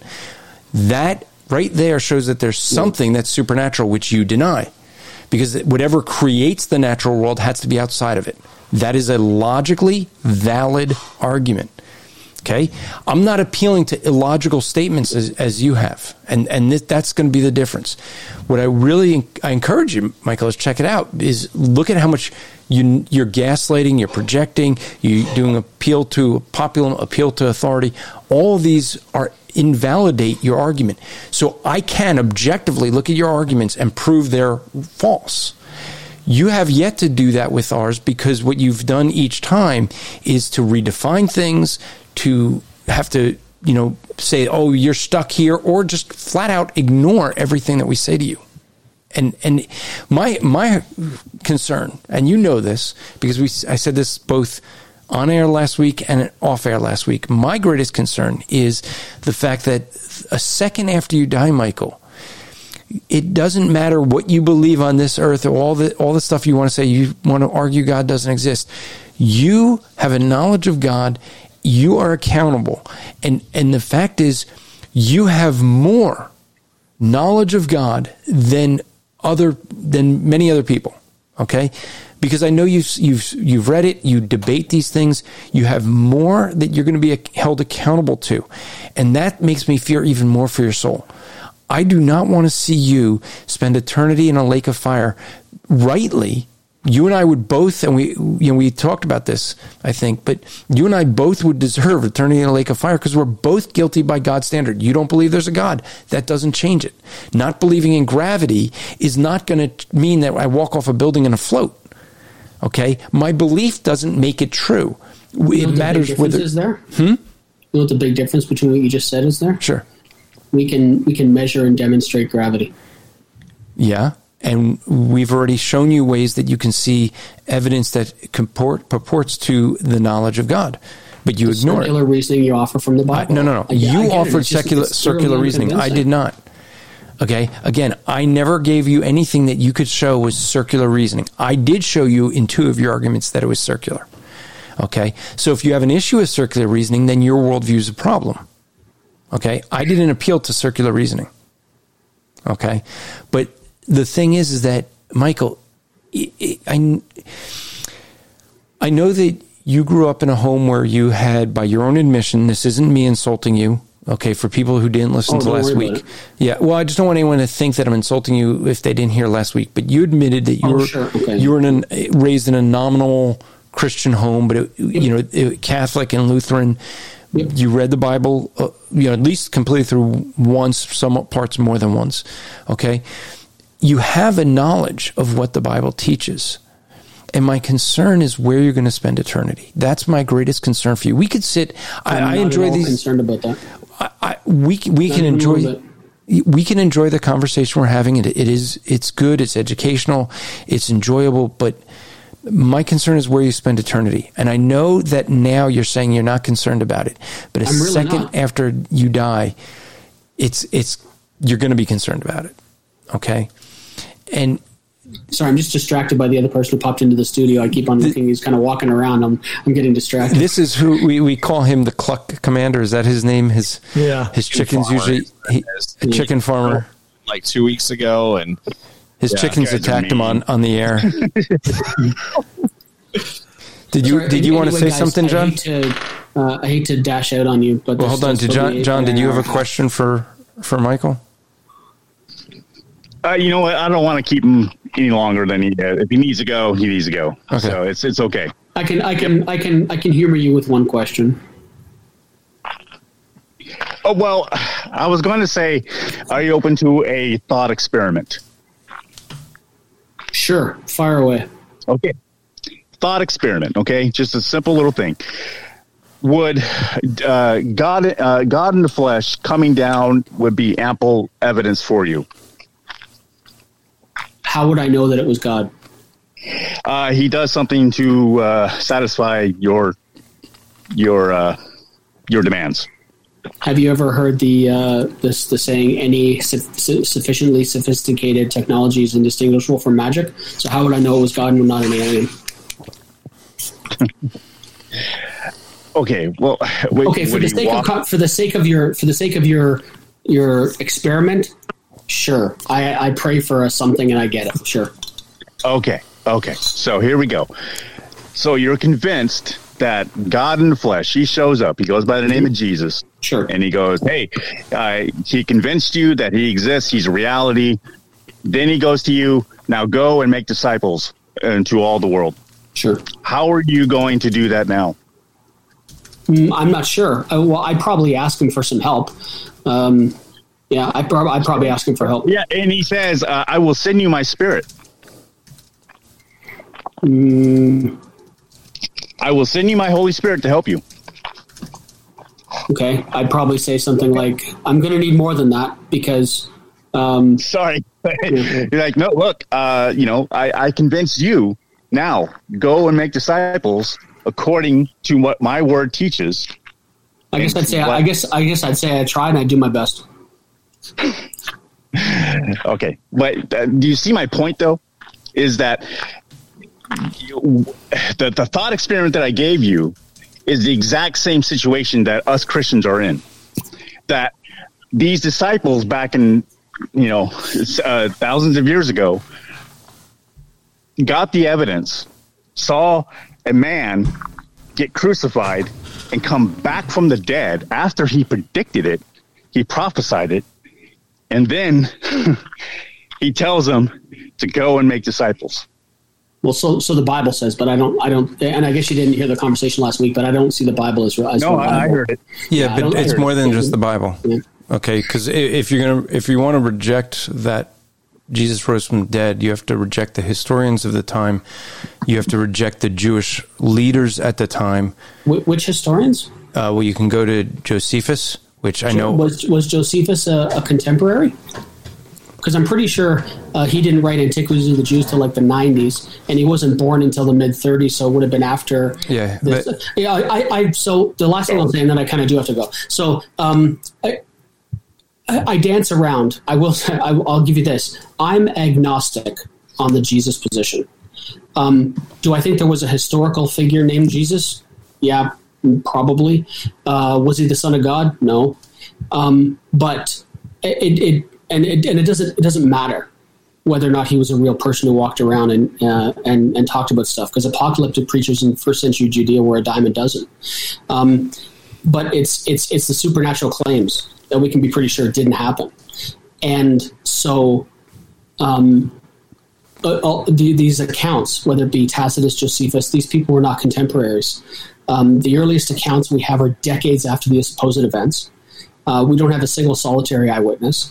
That right there shows that there's something that's supernatural, which you deny. Because whatever creates the natural world has to be outside of it. That is a logically valid argument. Okay? I'm not appealing to illogical statements as you have. And that's going to be the difference. What I encourage you, Michael, is check it out, is look at how much you're gaslighting, you're projecting, you're doing appeal to popular, appeal to authority. All of these invalidate your argument. So I can objectively look at your arguments and prove they're false. You have yet to do that with ours because what you've done each time is to redefine things, to have to, say, oh, you're stuck here, or just flat out ignore everything that we say to you. And my concern, and you know this, because I said this both on air last week and off air last week, my greatest concern is the fact that a second after you die, Michael, it doesn't matter what you believe on this earth or all the stuff you want to say, you want to argue God doesn't exist. You have a knowledge of God. You are accountable. And the fact is, you have more knowledge of God than many other people. Okay? Because I know you've read it, you debate these things, you have more that you're going to be held accountable to. And that makes me fear even more for your soul. I do not want to see you spend eternity in a lake of fire. Rightly, you and I would both, and we talked about this, I think, but you and I both would deserve eternity in a lake of fire because we're both guilty by God's standard. You don't believe there's a God. That doesn't change it. Not believing in gravity is not going to mean that I walk off a building and afloat. Okay? My belief doesn't make it true. It matters whether... Is there? You know what the big difference between what you just said is there? Sure. We can measure and demonstrate gravity. Yeah. And we've already shown you ways that you can see evidence that purports to the knowledge of God, but you ignore it. Circular reasoning you offer from the Bible. No. You offered circular reasoning. I did not. Okay. Again, I never gave you anything that you could show was circular reasoning. I did show you in two of your arguments that it was circular. Okay. So if you have an issue with circular reasoning, then your worldview is a problem. Okay. I didn't appeal to circular reasoning. Okay. But the thing is that, Michael, I know that you grew up in a home where you had, by your own admission, this isn't me insulting you, okay, for people who didn't listen to last week. Yeah, well, I just don't want anyone to think that I'm insulting you if they didn't hear last week, but you admitted that you were raised in a nominal Christian home, but Catholic and Lutheran. Yep. You read the Bible, at least completely through once, some parts more than once, okay? You have a knowledge of what the Bible teaches. And my concern is where you're going to spend eternity. That's my greatest concern for you. We could sit. I enjoy these. Concerned about that. We can enjoy. We can enjoy the conversation we're having. It's good. It's educational. It's enjoyable. But my concern is where you spend eternity. And I know that now you're saying you're not concerned about it. But a second after you die, you're going to be concerned about it. Okay, and. Sorry, I'm just distracted by the other person who popped into the studio. I keep on looking. He's kind of walking around. I'm getting distracted. This is who we call him, the Cluck Commander. Is that his name? His chickens farmer. Usually a chicken farmer. Like 2 weeks ago, and his chickens attacked him on the air. Did you want to say something, John? I hate to dash out on you, but hold on. John, did you have a question for Michael? You know what? I don't want to keep him any longer than if he needs to go, he needs to go. Okay. So it's okay. I can humor you with one question. Oh, well, I was going to say, are you open to a thought experiment? Sure. Fire away. Okay. Thought experiment. Okay. Just a simple little thing. Would God in the flesh coming down would be ample evidence for you? How would I know that it was God? He does something to satisfy your demands. Have you ever heard the saying, any sufficiently sophisticated technology is indistinguishable from magic? So how would I know it was God and not an alien? Okay, well, for the sake of your experiment. Sure. I pray for something and I get it. Sure. Okay. So here we go. So you're convinced that God in the flesh, he shows up. He goes by the name of Jesus. Sure. And he goes, hey, he convinced you that he exists. He's a reality. Then he goes to you, now go and make disciples into all the world. Sure. How are you going to do that now? I'm not sure. I'd probably ask him for some help. Yeah, I'd probably ask him for help. Yeah, and he says, I will send you my spirit. I will send you my Holy Spirit to help you. Okay, I'd probably say something like, I'm going to need more than that because... Sorry. You're like, no, look, I convinced you. Now, go and make disciples according to what my word teaches. I guess I'd say I try and I do my best. Okay, but do you see my point though? Is that the thought experiment that I gave you is the exact same situation that us Christians are in. That these disciples back in thousands of years ago got the evidence, saw a man get crucified and come back from the dead after he predicted it, he prophesied it. And then he tells them to go and make disciples. Well, so the Bible says, but I don't, and I guess you didn't hear the conversation last week, but I don't see the Bible as no, I heard it. Yeah, but it's more than just the Bible. Yeah. Okay, because if you want to reject that Jesus rose from the dead, you have to reject the historians of the time. You have to reject the Jewish leaders at the time. Which historians? Well, you can go to Josephus. Which I know was Josephus a contemporary? Because I'm pretty sure he didn't write Antiquities of the Jews till like the 90s, and he wasn't born until the mid 30s, so it would have been after. Yeah. So the last thing I'll say, and then I kind of do have to go. So I dance around. I will. I'll give you this. I'm agnostic on the Jesus position. Do I think there was a historical figure named Jesus? Yeah. Probably. Was he the son of God? No. But it doesn't matter. whether or not he was a real person who walked around and talked about stuff, because apocalyptic preachers in first century Judea were a dime a dozen. But it's the supernatural claims that we can be pretty sure didn't happen. And so these accounts, whether it be Tacitus, Josephus, these people were not contemporaries. The earliest accounts we have are decades after the supposed events. We don't have a single solitary eyewitness.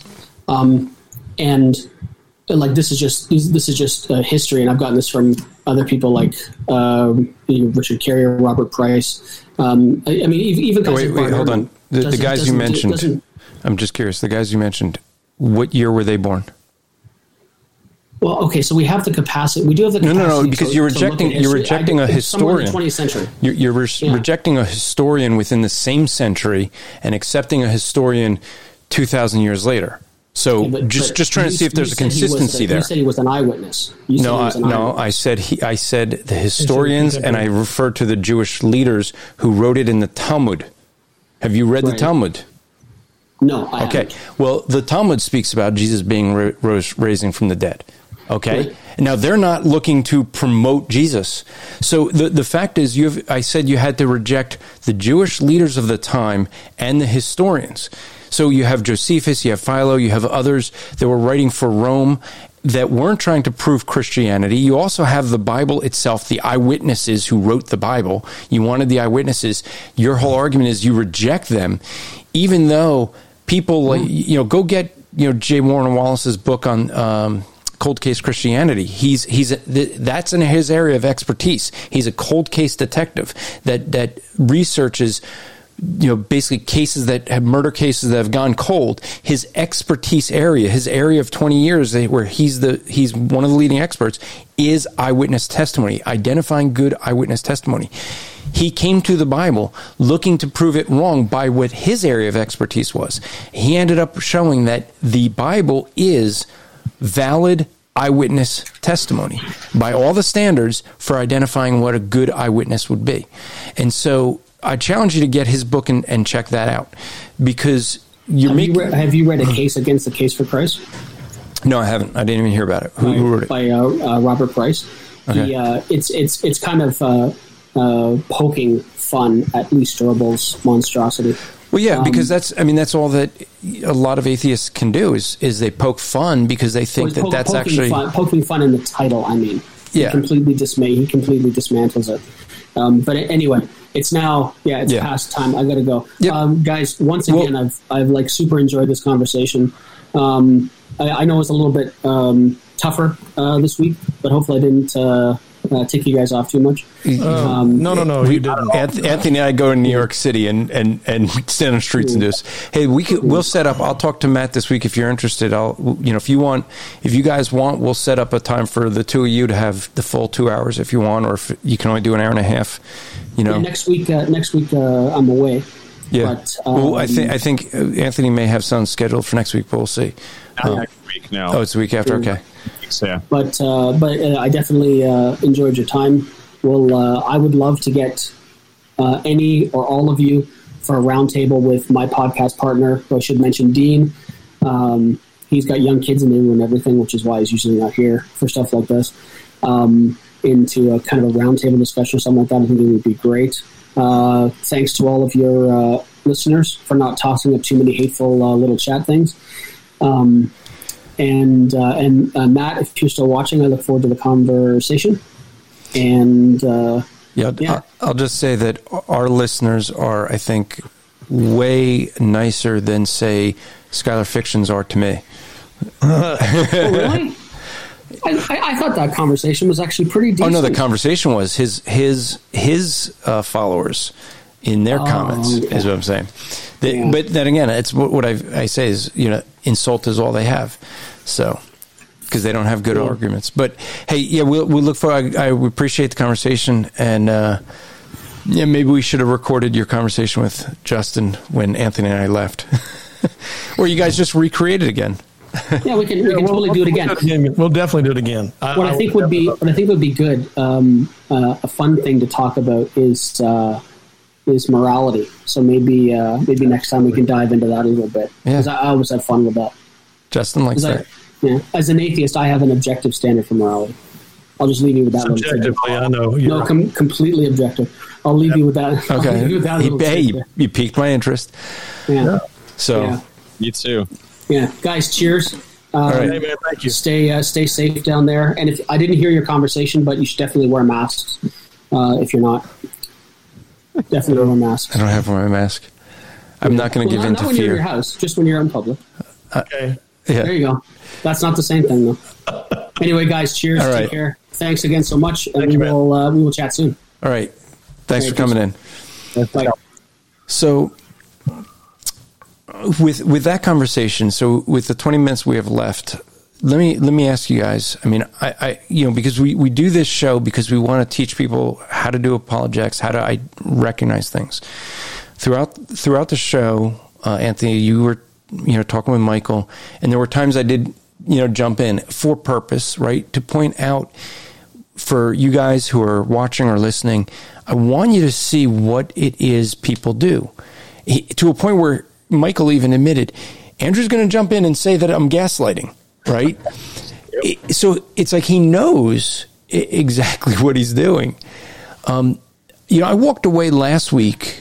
And like this is just history, and I've gotten this from other people like Richard Carrier, Robert Price. I mean, even guys. Wait, hold on. The guys you mentioned. I'm just curious. The guys you mentioned. What year were they born? Well, okay, so we have the capacity. We do have the capacity. No, because you're rejecting a historian. Somewhere in the 20th century. You're rejecting a historian within the same century and accepting a historian 2,000 years later. So just trying to see if there's a consistency there. You said he was an eyewitness. I said the historians, and I referred to the Jewish leaders who wrote it in the Talmud. Have you read the Talmud? No, I haven't. Well, the Talmud speaks about Jesus being raising from the dead. Okay? Right. Now, they're not looking to promote Jesus. So the fact is, I said you had to reject the Jewish leaders of the time and the historians. So you have Josephus, you have Philo, you have others that were writing for Rome that weren't trying to prove Christianity. You also have the Bible itself, the eyewitnesses who wrote the Bible. You wanted the eyewitnesses. Your whole argument is you reject them, even though people, go get, J. Warren Wallace's book on cold case Christianity. That's in his area of expertise. He's a cold case detective that researches basically cases that have murder cases that have gone cold. His expertise area, his area of 20 years where he's one of the leading experts, is eyewitness testimony, identifying good eyewitness testimony. He came to the Bible looking to prove it wrong by what his area of expertise was. He ended up showing that the Bible is valid eyewitness testimony by all the standards for identifying what a good eyewitness would be. And so I challenge you to get his book and check that out, because have you read A Case Against the Case for Christ? No, I haven't. I didn't even hear about it. Who wrote it? By Robert Price. Okay. It's kind of poking fun at Lee Strobel's monstrosity. Well, yeah, because that's all that a lot of atheists can do is they poke fun because they think that's actually poking fun in the title. I mean, he completely dismantles it. But anyway, it's now past time. I got to go. Yep. Guys, once again, I've like super enjoyed this conversation. I know it was a little bit tougher this week, but hopefully I didn't take you guys off too much. No, you didn't. Anthony and I go to New York City and stand on the streets and do this. Hey, we'll set up. I'll talk to Matt this week if you're interested. If you guys want, we'll set up a time for the two of you to have the full 2 hours if you want, or if you can only do an hour and a half. Next week I'm away. Yeah. But, I think Anthony may have something scheduled for next week, but we'll see. Next week now. Oh, it's the week after. Okay. Yeah. But I definitely enjoyed your time. I would love to get any or all of you for a roundtable with my podcast partner. I should mention Dean. He's got young kids in the room and everything, which is why he's usually not here for stuff like this. Into a kind of a roundtable discussion or something like that. I think it would be great. Thanks to all of your listeners for not tossing up too many hateful little chat things. And Matt, if you're still watching, I look forward to the conversation. And I'll just say that our listeners are, I think, way nicer than, say, Skylar Fictions are to me. Oh, really? I thought that conversation was actually pretty decent. Oh no, the conversation was his followers in their comments is what I'm saying. But then again, it's what I say is insult is all they have, so because they don't have good arguments. But hey, we'll look for. I appreciate the conversation, and maybe we should have recorded your conversation with Justin when Anthony and I left, or you guys just recreate it again. Yeah, we can totally do it again. We'll definitely do it again. What I think would be good, a fun thing to talk about is morality. So maybe next time we can dive into that a little bit. Because I always have fun with that. Justin likes that. Yeah. As an atheist, I have an objective standard for morality. I'll just leave you with that. Subjectively, I know. No, completely objective. I'll leave you with that. Okay. You piqued my interest. Yeah. So. Yeah. You too. Yeah. Guys, cheers. All right. Hey, man, thank you. Stay safe down there. And if I didn't hear your conversation, but you should definitely wear masks if you're not. Definitely wear masks. I don't have my mask. I'm not going to give in to not when fear. You're in your house, just when you're in public. Okay. Yeah. There you go. That's not the same thing, though. Anyway, guys, cheers. All right. Take care. Thanks again so much. And you, we will chat soon. All right. Thanks for coming in. Bye. So with that conversation, so with the 20 minutes we have left, let me ask you guys, I mean, I because we do this show because we want to teach people how to do apologetics, how to recognize things. Throughout the show, Anthony, you were, talking with Michael, and there were times I did, jump in for purpose, right? To point out for you guys who are watching or listening, I want you to see what it is people do. To a point where Michael even admitted, Andrew's going to jump in and say that I'm gaslighting, right? So it's like he knows exactly what he's doing. I walked away last week.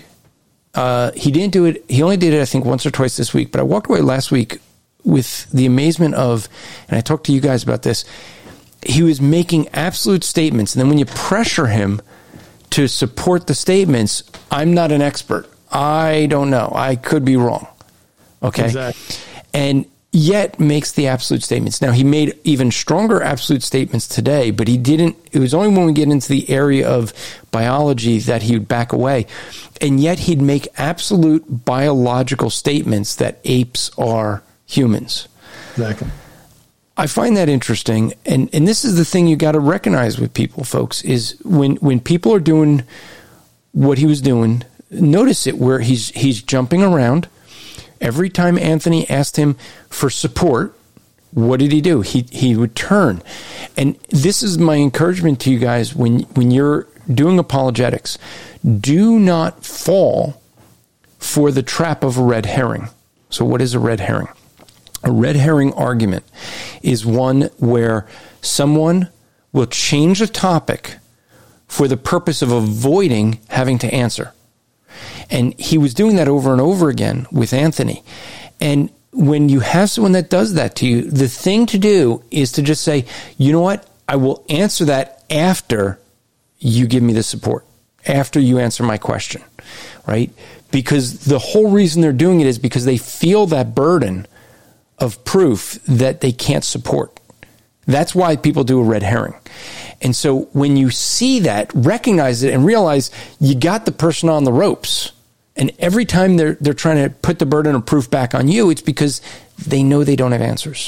He didn't do it. He only did it, I think, once or twice this week. But I walked away last week with the amazement of, and I talked to you guys about this, he was making absolute statements. And then when you pressure him to support the statements, I'm not an expert. I don't know. I could be wrong. Okay. Exactly. And yet makes the absolute statements. Now, he made even stronger absolute statements today, but he didn't. It was only when we get into the area of biology that he would back away. And yet he'd make absolute biological statements that apes are humans. Exactly. I find that interesting. And this is the thing you got to recognize with people, folks, is when people are doing what he was doing, notice it where he's jumping around. Every time Anthony asked him for support, what did he do? He would turn. And this is my encouragement to you guys when you're doing apologetics. Do not fall for the trap of a red herring. So what is a red herring? A red herring argument is one where someone will change a topic for the purpose of avoiding having to answer. And he was doing that over and over again with Anthony. And when you have someone that does that to you, the thing to do is to just say, you know what? I will answer that after you give me the support, after you answer my question, right? Because the whole reason they're doing it is because they feel that burden of proof that they can't support. That's why people do a red herring. And so when you see that, recognize it and realize you got the person on the ropes. And every time they're trying to put the burden of proof back on you, it's because they know they don't have answers.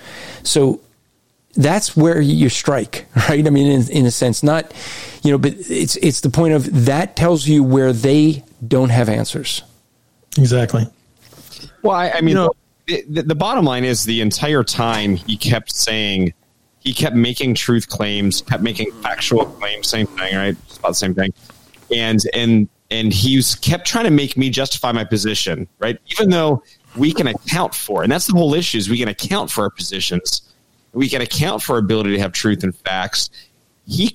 So that's where you strike, right? I mean, in a sense, not, but it's the point of that tells you where they don't have answers. Exactly. Well, I mean, the bottom line is the entire time he kept making truth claims, kept making factual claims, same thing, right? It's about the same thing. And he kept trying to make me justify my position, right? Even though we can account for, and that's the whole issue, is we can account for our positions. We can account for our ability to have truth and facts. He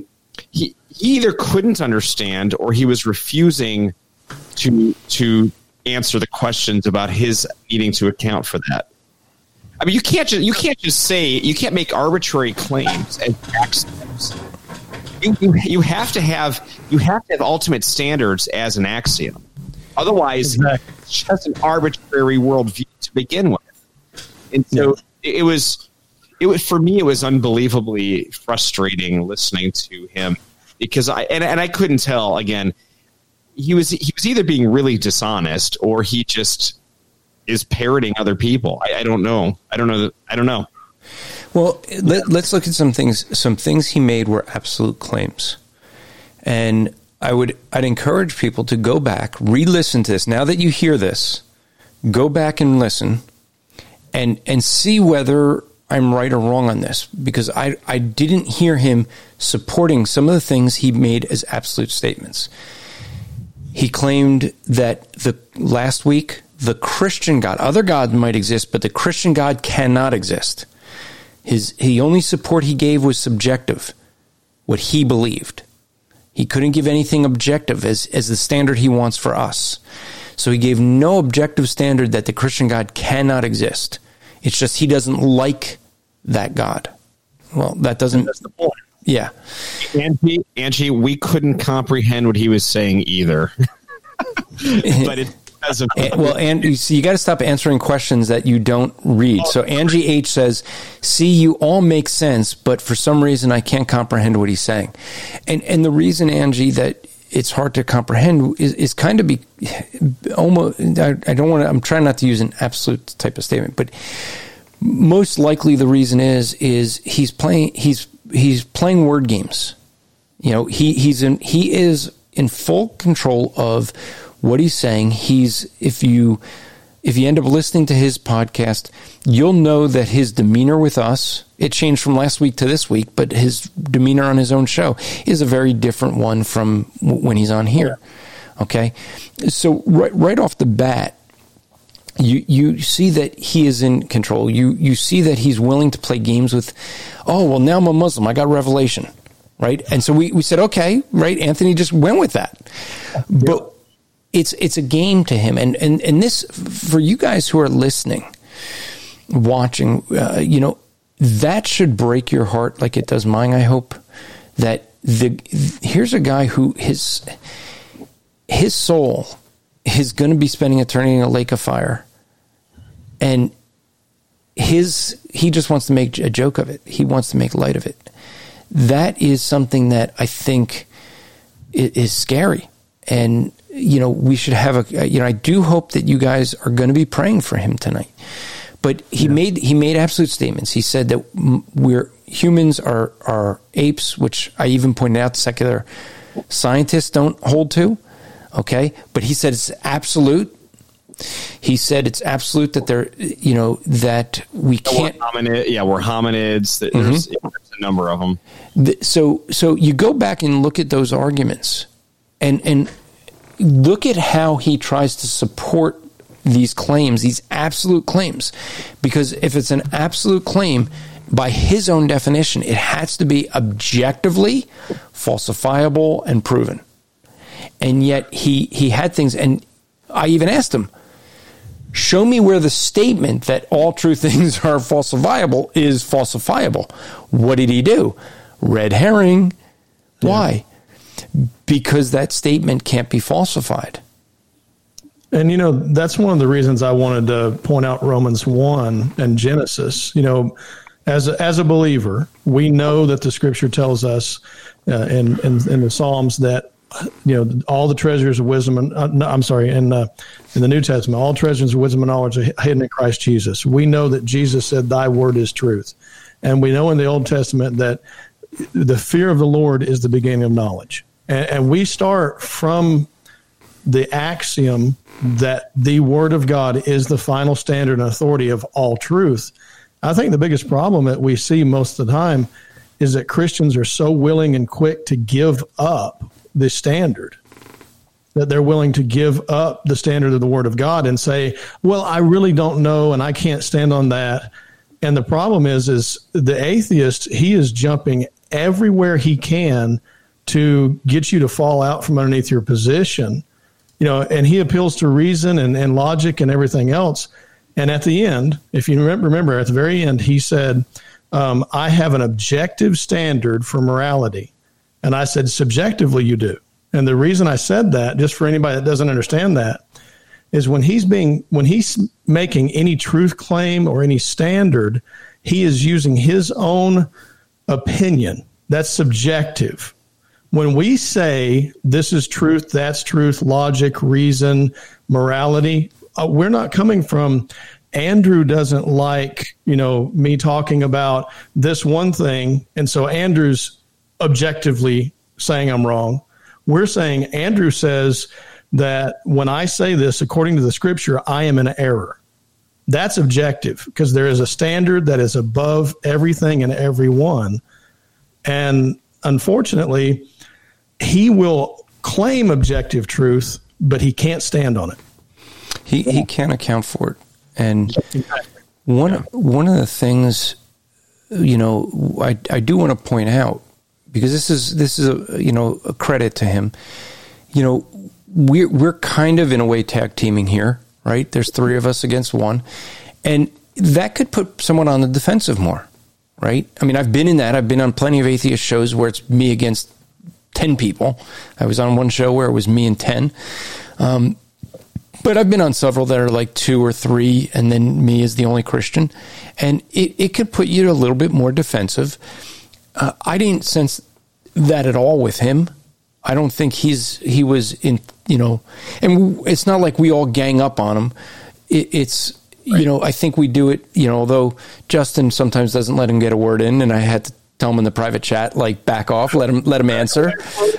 either couldn't understand or he was refusing to answer the questions about his needing to account for that. I mean, you can't just make arbitrary claims and axioms. You have to have ultimate standards as an axiom. Otherwise, it's just an arbitrary worldview to begin with. And so it was for me, it was unbelievably frustrating listening to him because I couldn't tell. Again, he was either being really dishonest or he just is parroting other people. I don't know. I don't know. Well, let's look at some things. Some things he made were absolute claims. And I'd encourage people to go back, re-listen to this. Now that you hear this, go back and listen and see whether I'm right or wrong on this. Because I didn't hear him supporting some of the things he made as absolute statements. He claimed that last week, the Christian God, other gods might exist, but the Christian God cannot exist. The only support he gave was subjective, what he believed. He couldn't give anything objective as the standard he wants for us. So he gave no objective standard that the Christian God cannot exist. It's just he doesn't like that God. Well, that's the point. Yeah. Angie, we couldn't comprehend what he was saying either. But it's because of and you got to stop answering questions that you don't read. So Angie H says, "See, you all make sense, but for some reason I can't comprehend what he's saying." And the reason, Angie, that it's hard to comprehend is kind of almost. I don't want to. I'm trying not to use an absolute type of statement, but most likely the reason is he's playing word games. You know, he is in full control of what he's saying. If you end up listening to his podcast, you'll know that his demeanor with us, it changed from last week to this week, but his demeanor on his own show is a very different one from when he's on here. Okay. So right off the bat, you see that he is in control. You see that he's willing to play games with, oh, well, now I'm a Muslim. I got revelation, right? And so we said, okay, right? Anthony just went with that. But it's a game to him. And this, for you guys who are listening, watching, that should break your heart like it does mine, I hope. That here's a guy who his soul is going to be spending eternity in a lake of fire. And he just wants to make a joke of it. He wants to make light of it. That is something that I think is scary. And, we should have I do hope that you guys are going to be praying for him tonight. But he made absolute statements. He said that humans are apes, which I even pointed out secular scientists don't hold to. Okay. But he said it's absolute. He said it's absolute that that we can't. We're hominids. There's a number of them. So you go back and look at those arguments, and look at how he tries to support these claims, these absolute claims, because if it's an absolute claim, by his own definition, it has to be objectively falsifiable and proven. And yet he had things, and I even asked him, show me where the statement that all true things are falsifiable is falsifiable. What did he do? Red herring. Yeah. Why? Because that statement can't be falsified. And, that's one of the reasons I wanted to point out Romans 1 and Genesis. As a believer, we know that the scripture tells us in the Psalms that, all the treasures of wisdom, in the New Testament, all treasures of wisdom and knowledge are hidden in Christ Jesus. We know that Jesus said, thy word is truth. And we know in the Old Testament that the fear of the Lord is the beginning of knowledge. And we start from the axiom that the word of God is the final standard and authority of all truth. I think the biggest problem that we see most of the time is that Christians are so willing and quick to give up the standard, that they're willing to give up the standard of the word of God and say, well, I really don't know, and I can't stand on that. And the problem is the atheist, he is jumping everywhere he can to get you to fall out from underneath your position, and he appeals to reason and logic and everything else. And at the end, if you remember at the very end, he said, I have an objective standard for morality. And I said, subjectively, you do. And the reason I said that, just for anybody that doesn't understand that, is when he's making any truth claim or any standard, he is using his own opinion. That's subjective. When we say this is truth, that's truth, logic, reason, morality, we're not coming from Andrew doesn't like, me talking about this one thing. And so Andrew's objectively saying I'm wrong. We're saying Andrew says that when I say this, according to the scripture, I am in error. That's objective because there is a standard that is above everything and everyone. And unfortunately, he will claim objective truth, but he can't stand on it. He can't account for it. And one of the things I do want to point out, because this is a credit to him. We're kind of in a way tag teaming here, right? There's 3 of us against 1, and that could put someone on the defensive more, right? I mean, I've been in that. I've been on plenty of atheist shows where it's me against 10 people. I was on one show where it was me and 10. But I've been on several that are like 2 or 3, and then me as the only Christian. And it could put you a little bit more defensive. I didn't sense that at all with him. I don't think he was in, and it's not like we all gang up on him. It's, I think we do it, although Justin sometimes doesn't let him get a word in, and I had to tell him in the private chat, like, back off, let him answer.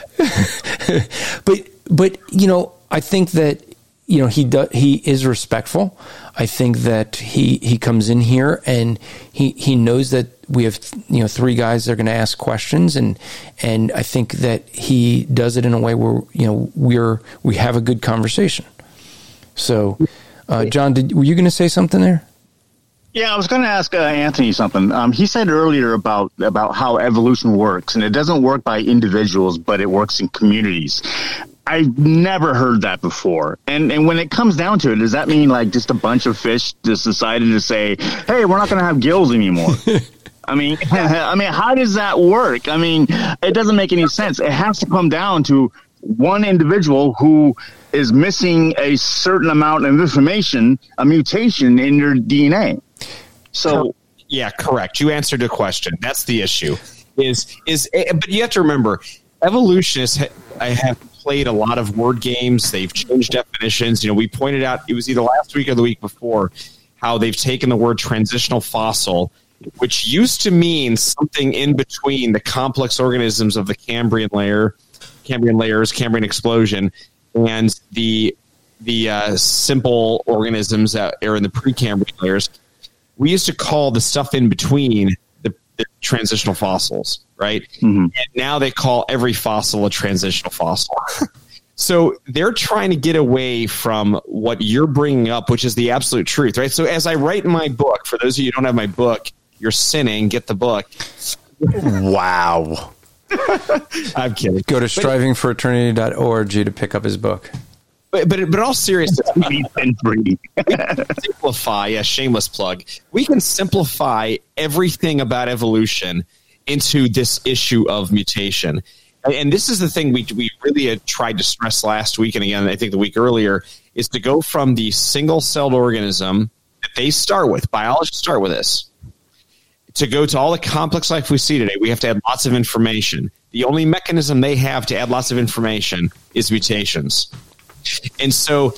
but I think that, he is respectful. I think that he comes in here and he knows that we have, 3 guys that are going to ask questions, and I think that he does it in a way where, we have a good conversation. So, John, were you going to say something there? Yeah, I was going to ask Anthony something. He said earlier about how evolution works, and it doesn't work by individuals, but it works in communities. I've never heard that before. And when it comes down to it, does that mean like just a bunch of fish just decided to say, hey, we're not going to have gills anymore? I mean, how does that work? I mean, it doesn't make any sense. It has to come down to one individual who is missing a certain amount of information, a mutation in their DNA. So, yeah, correct. You answered the question. That's the issue. But you have to remember, evolutionists have played a lot of word games. They've changed definitions. We pointed out, it was either last week or the week before, how they've taken the word transitional fossil, which used to mean something in between the complex organisms of the Cambrian layers, Cambrian explosion, and the simple organisms that are in the Precambrian layers. We used to call the stuff in between the transitional fossils, right? Mm-hmm. And now they call every fossil a transitional fossil. So they're trying to get away from what you're bringing up, which is the absolute truth, right? So as I write in my book, for those of you who don't have my book, you're sinning, get the book. Wow. I'm kidding. Go to strivingforeternity.org to pick up his book. But all seriousness, we can simplify, a shameless plug. We can simplify everything about evolution into this issue of mutation. And this is the thing we really had tried to stress last week, and again, I think the week earlier, is to go from the single-celled organism that they start with, biologists start with this, to go to all the complex life we see today. We have to add lots of information. The only mechanism they have to add lots of information is mutations. And so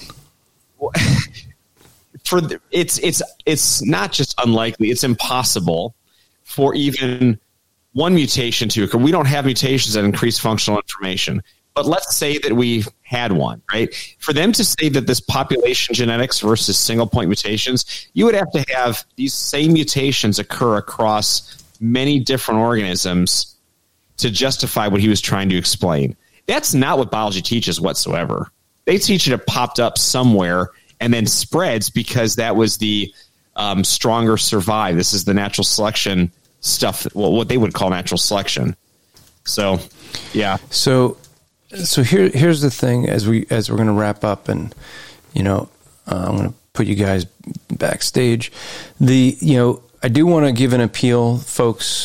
it's not just unlikely, it's impossible for even one mutation to occur. We don't have mutations that increase functional information. But let's say that we had one, right? For them to say that this population genetics versus single point mutations, you would have to have these same mutations occur across many different organisms to justify what he was trying to explain. That's not what biology teaches whatsoever. They teach it popped up somewhere and then spreads because that was the stronger survive. This is the natural selection stuff, what they would call natural selection. So, yeah. So here's the thing as we're going to wrap up, and I'm going to put you guys backstage. I do want to give an appeal, folks.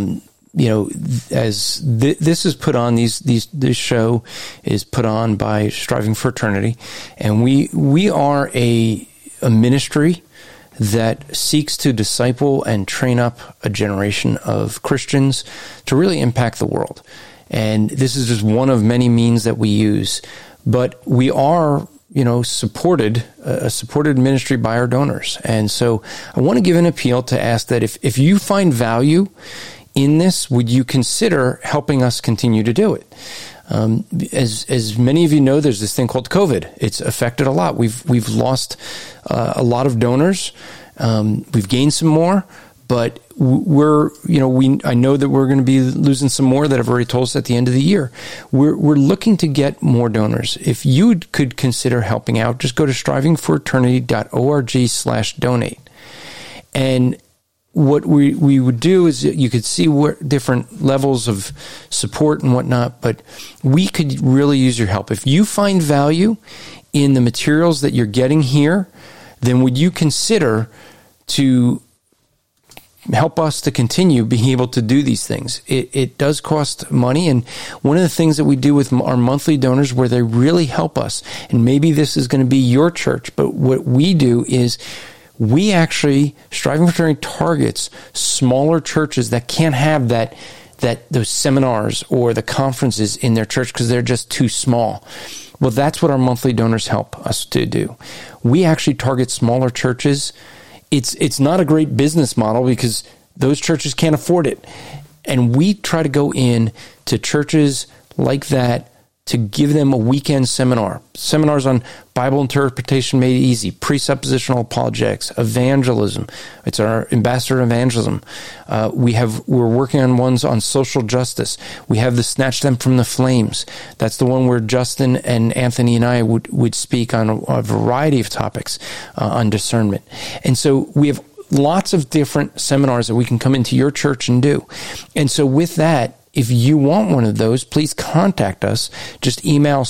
As this is put on, this show is put on by Striving for Eternity, and we are a ministry that seeks to disciple and train up a generation of Christians to really impact the world. And this is just one of many means that we use, but we are, a supported ministry by our donors. And so I want to give an appeal to ask that if you find value in this, would you consider helping us continue to do it? As many of you know, there's this thing called COVID. It's affected a lot. We've lost a lot of donors. We've gained some more, but I know that we're going to be losing some more that have already told us at the end of the year. We're looking to get more donors. If you could consider helping out, just go to strivingforeternity.org/donate. And what we would do is you could see what different levels of support and whatnot, but we could really use your help. If you find value in the materials that you're getting here, then would you consider to help us to continue being able to do these things? It does cost money, and one of the things that we do with our monthly donors where they really help us, and maybe this is going to be your church, but what we do is we actually, Striving for Eternity targets smaller churches that can't have those seminars or the conferences in their church because they're just too small. Well, that's what our monthly donors help us to do. We actually target smaller churches. It's not a great business model because those churches can't afford it. And we try to go in to churches like that to give them a weekend seminar. Seminars on Bible interpretation made easy, presuppositional apologetics, evangelism. It's our ambassador evangelism. We're working on ones on social justice. We have the Snatch Them from the Flames. That's the one where Justin and Anthony and I would speak on a variety of topics on discernment. And so we have lots of different seminars that we can come into your church and do. And so with that, if you want one of those, please contact us. Just email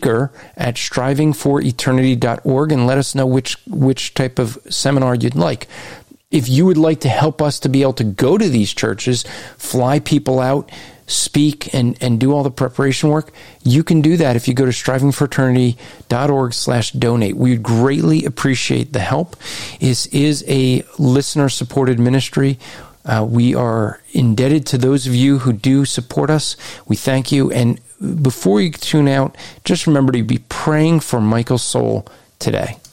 speaker@strivingforeternity.org and let us know which type of seminar you'd like. If you would like to help us to be able to go to these churches, fly people out, speak, and do all the preparation work, you can do that if you go to strivingforeternity.org/donate. We would greatly appreciate the help. This is a listener-supported ministry. We are indebted to those of you who do support us. We thank you. And before you tune out, just remember to be praying for Michael's soul today.